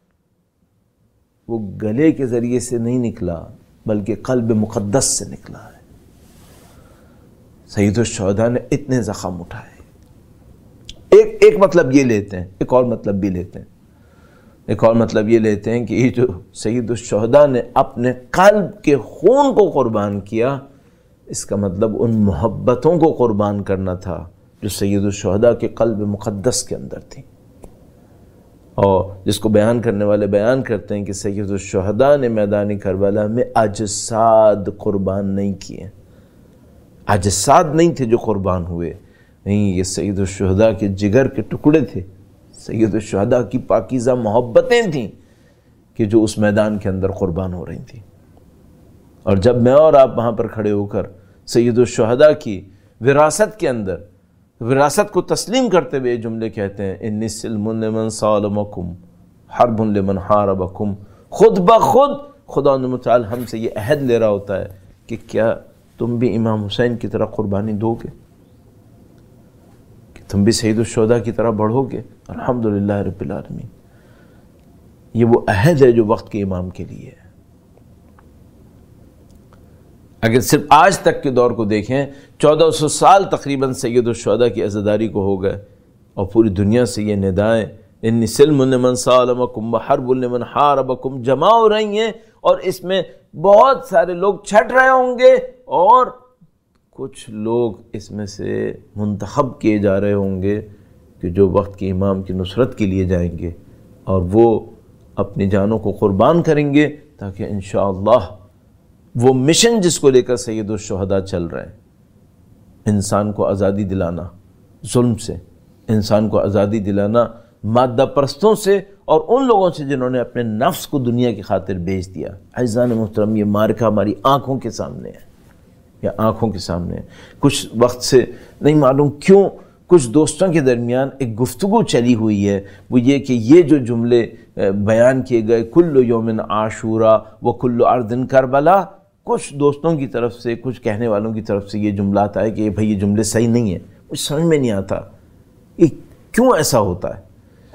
وہ گلے کے ذریعے سے نہیں نکلا بلکہ قلب مقدس سے نکلا ہے۔ سید الشہداء نے اتنے زخم اٹھائے۔ ایک مطلب یہ لیتے ہیں، ایک اور مطلب بھی لیتے ہیں، ایک اور مطلب یہ لیتے ہیں کہ یہ جو سید الشہداء نے اپنے قلب کے خون کو قربان کیا، اس کا مطلب ان محبتوں کو قربان کرنا تھا جو سید الشہداء کے قلب مقدس کے اندر تھی، اور جس کو بیان کرنے والے بیان کرتے ہیں کہ سید الشہداء نے میدان کربلا میں اجساد قربان نہیں کیے، اجساد نہیں تھے جو قربان ہوئے، نہیں، یہ سید الشہداء کے جگر کے ٹکڑے تھے، سید الشہداء کی پاکیزہ محبتیں تھیں کہ جو اس میدان کے اندر قربان ہو رہی تھیں۔ اور جب میں اور آپ وہاں پر کھڑے ہو کر سید الشہداء کی وراثت کے اندر وراثت کو تسلیم کرتے ہوئے یہ جملے کہتے ہیں، انی سلم لمن سالمکم حرب لمن حاربکم، خود بخود خدا متعال ہم سے یہ عہد لے رہا ہوتا ہے کہ کیا تم بھی امام حسین کی طرح قربانی دو گے، کہ تم بھی سید الشہداء کی طرح بڑھو گے؟ الحمدللہ رب العالمین، یہ وہ عہد ہے جو وقت کے امام کے لیے ہے۔ اگر صرف آج تک کے دور کو دیکھیں، 1400 سال تقریباً سید الشہداء کی عزاداری کو ہو گئے، اور پوری دنیا سے یہ ندائیں انی سلم لمن سالمکم وحرب لمن حاربکم جمع ہو رہی ہیں، اور اس میں بہت سارے لوگ چھٹ رہے ہوں گے، اور کچھ لوگ اس میں سے منتخب کیے جا رہے ہوں گے کہ جو وقت کے امام کی نصرت کے لیے جائیں گے، اور وہ اپنی جانوں کو قربان کریں گے تاکہ انشاءاللہ وہ مشن جس کو لے کر سید الشہداء چل رہے ہیں، انسان کو آزادی دلانا ظلم سے، انسان کو آزادی دلانا مادہ پرستوں سے اور ان لوگوں سے جنہوں نے اپنے نفس کو دنیا کی خاطر بیچ دیا۔ عزیزان محترم، یہ معرکہ ہماری آنکھوں کے سامنے ہے، یا آنکھوں کے سامنے ہے۔ کچھ وقت سے نہیں معلوم کیوں کچھ دوستوں کے درمیان ایک گفتگو چلی ہوئی ہے، وہ یہ کہ یہ جو جملے بیان کیے گئے کل یوم عاشورا و کل ارض کربلا، کچھ دوستوں کی طرف سے، کچھ کہنے والوں کی طرف سے یہ جملات آئے کہ بھائی یہ جملے صحیح نہیں ہیں، مجھے سمجھ میں نہیں آتا یہ کیوں ایسا ہوتا ہے۔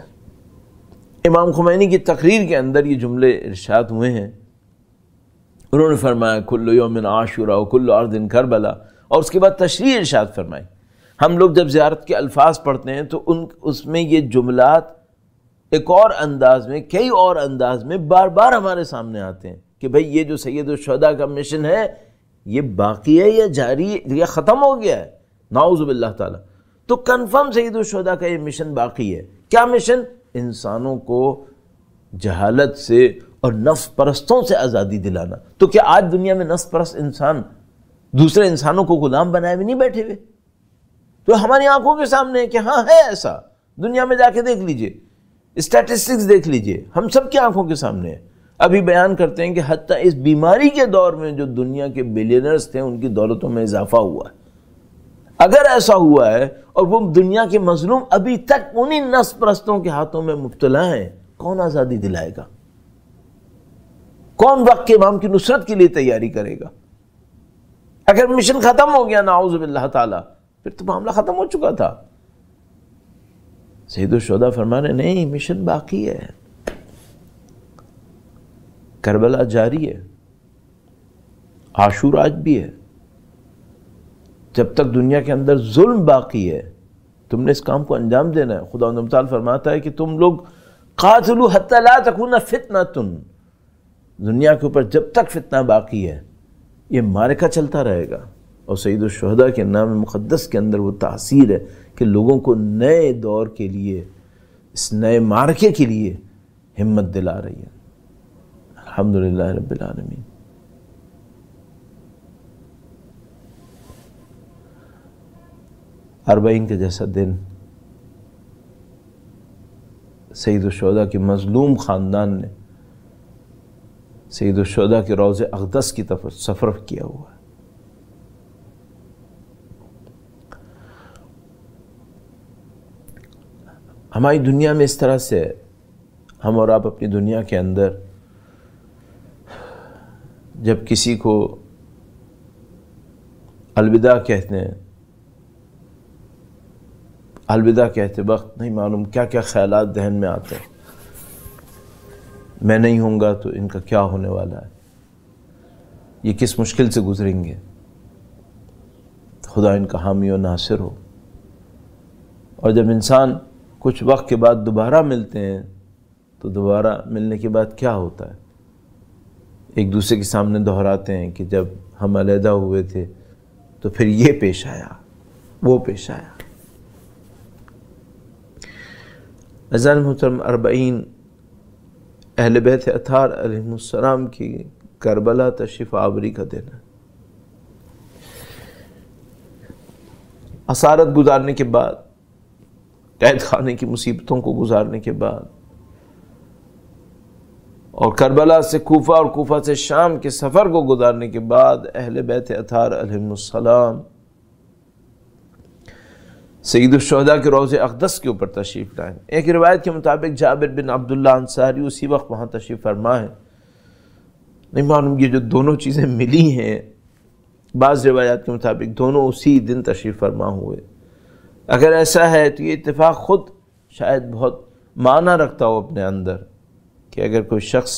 امام خمینی کی تقریر کے اندر یہ جملے ارشاد ہوئے ہیں، انہوں نے فرمایا کل یوم عاشورا و کل ارض کربلا، اور اس کے بعد تشریح ارشاد فرمائی۔ ہم لوگ جب زیارت کے الفاظ پڑھتے ہیں تو اس میں یہ جملات ایک اور انداز میں، کئی اور انداز میں بار بار ہمارے سامنے آتے ہیں کہ بھئی یہ جو سید الشہداء کا مشن ہے یہ باقی ہے یا جاری ہے یا ختم ہو گیا ہے، نعوذ باللہ تعالی۔ تو کنفرم سید الشہداء کا یہ مشن باقی ہے۔ کیا مشن؟ انسانوں کو جہالت سے اور نفس پرستوں سے آزادی دلانا۔ تو کیا آج دنیا میں نفس پرست انسان دوسرے انسانوں کو غلام بنائے ہوئے نہیں بیٹھے ہوئے؟ تو ہماری آنکھوں کے سامنے ہے کہ ہاں ہے ایسا، دنیا میں جا کے دیکھ لیجئے، اسٹیٹسٹکس دیکھ لیجئے، ہم سب کی آنکھوں کے سامنے ہے۔ ابھی بیان کرتے ہیں کہ حتیٰ اس بیماری کے دور میں جو دنیا کے بلینرز تھے ان کی دولتوں میں اضافہ ہوا ہے۔ اگر ایسا ہوا ہے اور وہ دنیا کے مظلوم ابھی تک انہی نفس پرستوں کے ہاتھوں میں مبتلا ہیں، کون آزادی دلائے گا؟ کون وقت کے امام کی نصرت کے لیے تیاری کرے گا؟ اگر مشن ختم ہو گیا نعوذ باللہ تعالی، پھر تو معاملہ ختم ہو چکا تھا۔ سید الشہداء فرما رہے نہیں، مشن باقی ہے، کربلا جاری ہے، عاشور آج بھی ہے۔ جب تک دنیا کے اندر ظلم باقی ہے تم نے اس کام کو انجام دینا ہے۔ خدا تعالیٰ فرماتا ہے کہ تم لوگ قاتلوا حتی لا تکون فتنۃ، دنیا کے اوپر جب تک فتنہ باقی ہے یہ معرکہ چلتا رہے گا۔ اور سید الشہداء کے نام مقدس کے اندر وہ تاثیر ہے کہ لوگوں کو نئے دور کے لیے، اس نئے معرکے کے لیے ہمت دلا رہی ہے۔ الحمدللہ رب العالمین۔ اربعین کے جیسا دن سید الشہداء کے مظلوم خاندان نے سید الشہداء کے روض اقدس کی طرف سفر کیا ہوا ہے۔ ہماری دنیا میں اس طرح سے ہم اور آپ اپنی دنیا کے اندر جب کسی کو الوداع کہتے ہیں، الوداع کہتے وقت نہیں معلوم کیا کیا خیالات ذہن میں آتے ہیں، میں نہیں ہوں گا تو ان کا کیا ہونے والا ہے، یہ کس مشکل سے گزریں گے، خدا ان کا حامی و ناصر ہو۔ اور جب انسان کچھ وقت کے بعد دوبارہ ملتے ہیں تو دوبارہ ملنے کے بعد کیا ہوتا ہے، ایک دوسرے کے سامنے دہراتے ہیں کہ جب ہم علیحدہ ہوئے تھے تو پھر یہ پیش آیا، وہ پیش آیا۔ عزیزان محترم، 40 اہل بیت اطہار علیہ السلام کی کربلا تشریف آوری کا دن ہے۔ اسارت گزارنے کے بعد، قید خانے کی مصیبتوں کو گزارنے کے بعد، اور کربلا سے کوفہ اور کوفہ سے شام کے سفر کو گزارنے کے بعد اہل بیت اطہار علیہ السلام سید الشہداء کے روضہ اقدس کے اوپر تشریف لائیں۔ ایک روایت کے مطابق جابر بن عبداللہ انصاری اسی وقت وہاں تشریف فرما ہے، نہیں معلوم یہ جو دونوں چیزیں ملی ہیں، بعض روایات کے مطابق دونوں اسی دن تشریف فرما ہوئے۔ اگر ایسا ہے تو یہ اتفاق خود شاید بہت معنی رکھتا ہو اپنے اندر کہ اگر کوئی شخص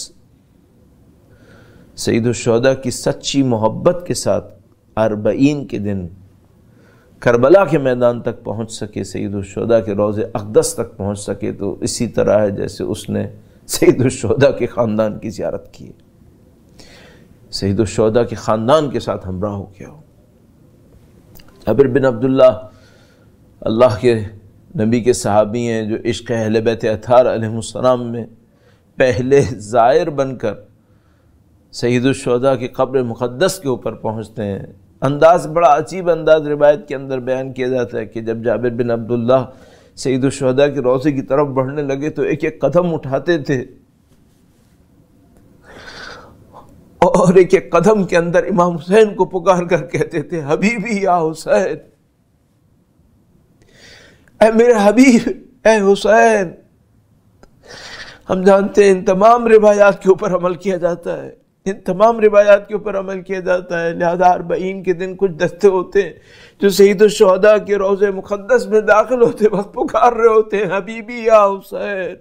سید الشہداء کی سچی محبت کے ساتھ 40 کے دن کربلا کے میدان تک پہنچ سکے، سید الشہداء کے روضہ اقدس تک پہنچ سکے، تو اسی طرح ہے جیسے اس نے سید الشہداء کے خاندان کی زیارت کی، سید الشہداء کے خاندان کے ساتھ ہمراہ ہو گیا ہو۔ جابر بن عبداللہ اللہ کے نبی کے صحابی ہیں جو عشق اہل بیت اطہار علیہ السلام میں پہلے زائر بن کر سید الشہداء کی قبر مقدس کے اوپر پہنچتے ہیں۔ انداز بڑا عجیب انداز روایت کے اندر بیان کیا جاتا ہے کہ جب جابر بن عبداللہ سید الشہداء کے روضے کی طرف بڑھنے لگے تو ایک ایک قدم اٹھاتے تھے، اور ایک ایک قدم کے اندر امام حسین کو پکار کر کہتے تھے، حبیبی یا حسین، اے میرے حبیب، اے حسین۔ ہم جانتے ہیں ان تمام روایات کے اوپر عمل کیا جاتا ہے، ان تمام روایات کے اوپر عمل کیا جاتا ہے، لہذا 40 کے دن کچھ دستے ہوتے ہیں جو سید الشہداء کے روضہ مقدس میں داخل ہوتے وقت پکار رہے ہوتے ہیں، حبیبی یا حسین۔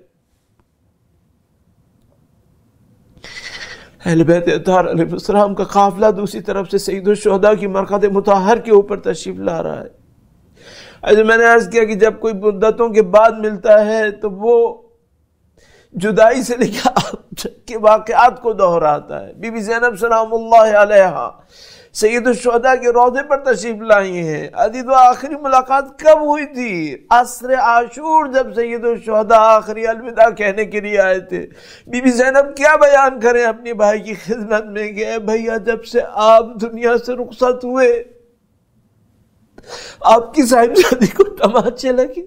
اہل بیت اطہار علیہ السلام کا قافلہ دوسری طرف سے سید الشہداء کی مرقد مطہر کے اوپر تشریف لا رہا ہے۔ ایسے میں نے عرض کیا کہ جب کوئی مدتوں کے بعد ملتا ہے تو وہ جدائی سے لے کے واقعات کو دہراتا ہے۔ بی بی زینب سلام اللہ علیہا سید الشہداء کے روضے پر تشریف لائی ہیں۔ عزیز و آخری ملاقات کب ہوئی تھی؟ عصر عاشور، جب سید الشہداء آخری الوداع کہنے کے لیے آئے تھے۔ بی بی زینب کیا بیان کریں اپنی بھائی کی خدمت میں کہ اے بھیا، جب سے آپ دنیا سے رخصت ہوئے آپ کی صاحبزادی کو تماچے لگے،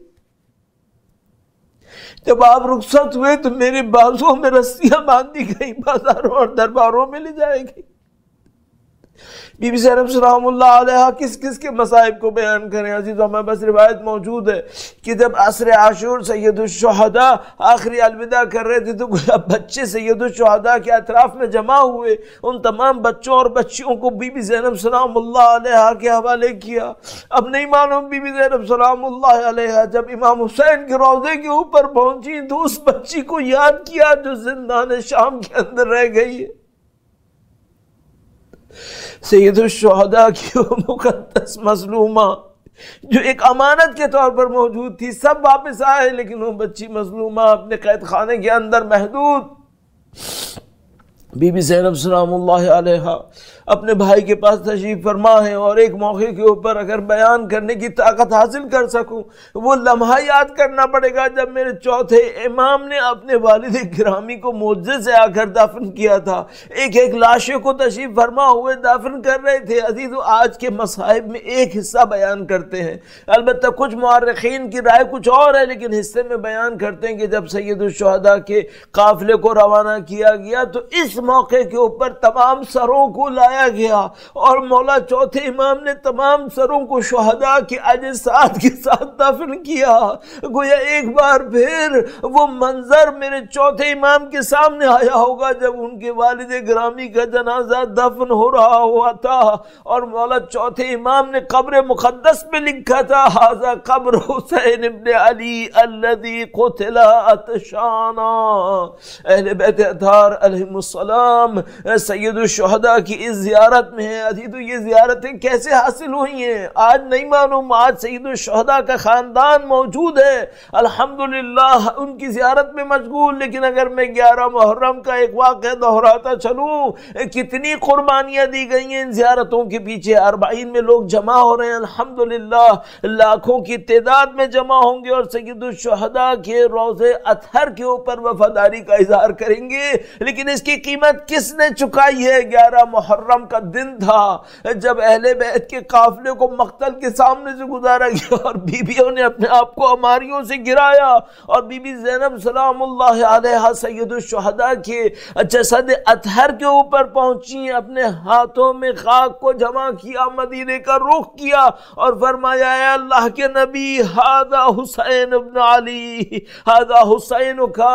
جب آپ رخصت ہوئے تو میرے بازوں میں رسیاں باندھ دی گئی، بازاروں اور درباروں میں لے جائے گی۔ بی بی زینب سلام اللہ علیہا کس کس کے مصائب کو بیان کریں؟ عزیز ہمیں بس روایت موجود ہے کہ جب عصر عاشور سید الشہداء آخری الوداع کر رہے تھے تو بچے سید الشہداء کے اطراف میں جمع ہوئے، ان تمام بچوں اور بچیوں کو بی بی زینب سلام اللہ علیہا کے حوالے کیا۔ اب نہیں معلوم بی بی زینب سلام اللہ علیہا جب امام حسین کے روضے کے اوپر پہنچی تو اس بچی کو یاد کیا جو زندان شام کے اندر رہ گئی ہے، سید الشہداء کی وہ مقدس مظلومہ جو ایک امانت کے طور پر موجود تھی۔ سب واپس آئے لیکن وہ بچی مظلومہ اپنے قید خانے کے اندر محدود۔ بی بی زینب سلام اللہ علیہا اپنے بھائی کے پاس تشریف فرما ہے، اور ایک موقع کے اوپر اگر بیان کرنے کی طاقت حاصل کر سکوں وہ لمحہ یاد کرنا پڑے گا جب میرے چوتھے امام نے اپنے والد گرامی کو معجزے سے آ کر دفن کیا تھا۔ ایک ایک لاشوں کو تشریف فرما ہوئے دفن کر رہے تھے۔ عزیزو، آج کے مصائب میں ایک حصہ بیان کرتے ہیں، البتہ کچھ مورخین کی رائے کچھ اور ہے، لیکن حصے میں بیان کرتے ہیں کہ جب سید الشہداء کے قافلے کو روانہ کیا گیا تو اس موقع کے اوپر تمام سروں کو لایا اٹھایا گیا اور مولا چوتھے امام نے تمام سروں کو شہداء کے اجساد کے ساتھ دفن کیا۔ گویا ایک بار پھر وہ منظر میرے چوتھے امام کے سامنے آیا ہوگا جب ان کے والد گرامی کا جنازہ دفن ہو رہا ہوا تھا اور مولا چوتھے امام نے قبر مقدس میں لکھا تھا ھذا قبر حسین ابن علی الذی قتل عطشانا۔ اہل بیت اطہار علیہم السلام سید الشہداء کی اس زیارت میں ہیں۔ ابھی تو یہ زیارتیں کیسے حاصل ہوئی ہیں آج نہیں معلوم، آج سید الشہداء کا خاندان موجود ہے الحمدللہ ان کی زیارت میں مشغول، لیکن اگر میں 11 محرم کا ایک واقعہ دہراتا چلوں کتنی قربانیاں دی گئی ہیں ان زیارتوں کے پیچھے۔ 40 میں لوگ جمع ہو رہے ہیں الحمدللہ، لاکھوں کی تعداد میں جمع ہوں گے اور سید الشہداء کے روضے اطہر کے اوپر وفاداری کا اظہار کریں گے، لیکن اس کی قیمت کس نے چکائی ہے؟ 11 محرم کا دن تھا جب اہل بیت کے قافلے کو مقتل کے سامنے سے گزارا گیا اور بیویوں نے اپنے آپ کو اماریوں سے گرایا اور بی بی زینب سلام اللہ علیہا سید الشہداء کے جسد اطہر کے اوپر پہنچی، اپنے ہاتھوں میں خاک کو جمع کیا، مدینے کا رخ کیا اور فرمایا اے اللہ کے نبی ھذا حسین ابن علی ھذا حسین کا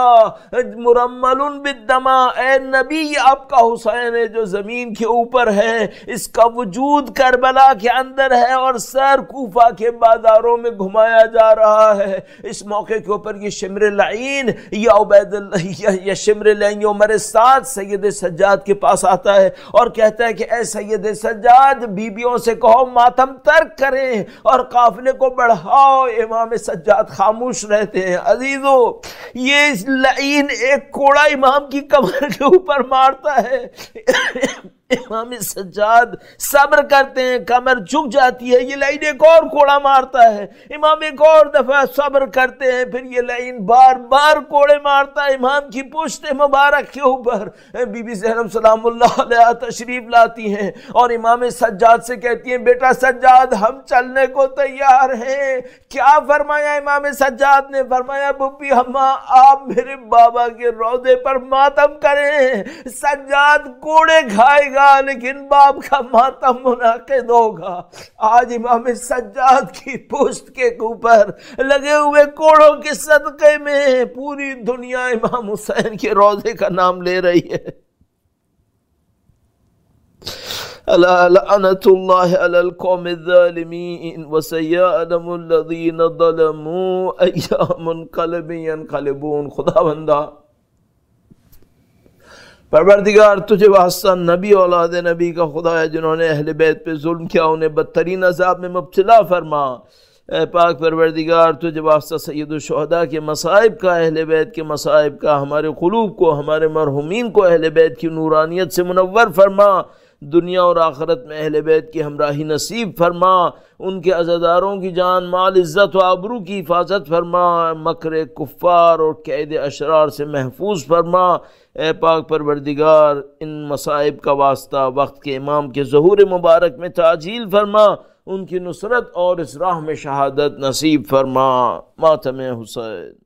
مرمل بالدماء، اے نبی یہ آپ کا حسین ہے جو زمین کے اوپر ہے، اس کا وجود کربلا کے اندر ہے اور سر کوفہ کے بازاروں میں گھمایا جا رہا ہے۔ اس موقع کے اوپر یہ شمر لعین یا عبید اللہ یا شمر لعین عمر سعد سید سجاد کے پاس آتا ہے اور کہتا ہے کہ اے سید سجاد بیبیوں سے کہو ماتم ترک کریں اور قافلے کو بڑھاؤ۔ امام سجاد خاموش رہتے ہیں۔ عزیزو یہ لعین ایک کوڑا امام کی کمر کے اوپر مارتا ہے، امام سجاد صبر کرتے ہیں، کمر جھک جاتی ہے، یہ لعین ایک اور کوڑا مارتا ہے، امام ایک اور دفعہ صبر کرتے ہیں، پھر یہ لعین بار بار کوڑے مارتا ہے امام کی پشت مبارک کے اوپر۔ بی بی زینب سلام اللہ علیہا تشریف لاتی ہیں اور امام سجاد سے کہتی ہیں بیٹا سجاد ہم چلنے کو تیار ہیں۔ کیا فرمایا امام سجاد نے؟ فرمایا ببی ہما آپ میرے بابا کے روضے پر ماتم کریں، سجاد کوڑے کھائے گا لیکن باپ کا ماتم منعقد ہوگا۔ آج امام سجاد کی پشت کے اوپر لگے ہوئے کوڑوں کے صدقے میں پوری دنیا امام حسین کے روضے کا نام لے رہی ہے۔ الا لعنت اللہ علی القوم الظالمین وسیعلم الذین ظلموا ای منقلب ینقلبون۔ خدا بندہ پروردگار تجھے واسطہ نبی اولاد نبی کا خدا ہے جنہوں نے اہل بیت پہ ظلم کیا انہیں بدترین عذاب میں مبتلا فرما۔ اے پاک پروردگار تجھے واسطہ سید الشہداء کے مصائب کا، اہل بیت کے مصائب کا ہمارے قلوب کو، ہمارے مرحومین کو اہل بیت کی نورانیت سے منور فرما، دنیا اور آخرت میں اہل بیت کی ہمراہی نصیب فرما، ان کے عزاداروں کی جان مال عزت و آبرو کی حفاظت فرما، مکر کفار اور قید اشرار سے محفوظ فرما۔ اے پاک پروردگار ان مصائب کا واسطہ وقت کے امام کے ظہور مبارک میں تعجیل فرما، ان کی نصرت اور اس راہ میں شہادت نصیب فرما۔ ماتم حسین۔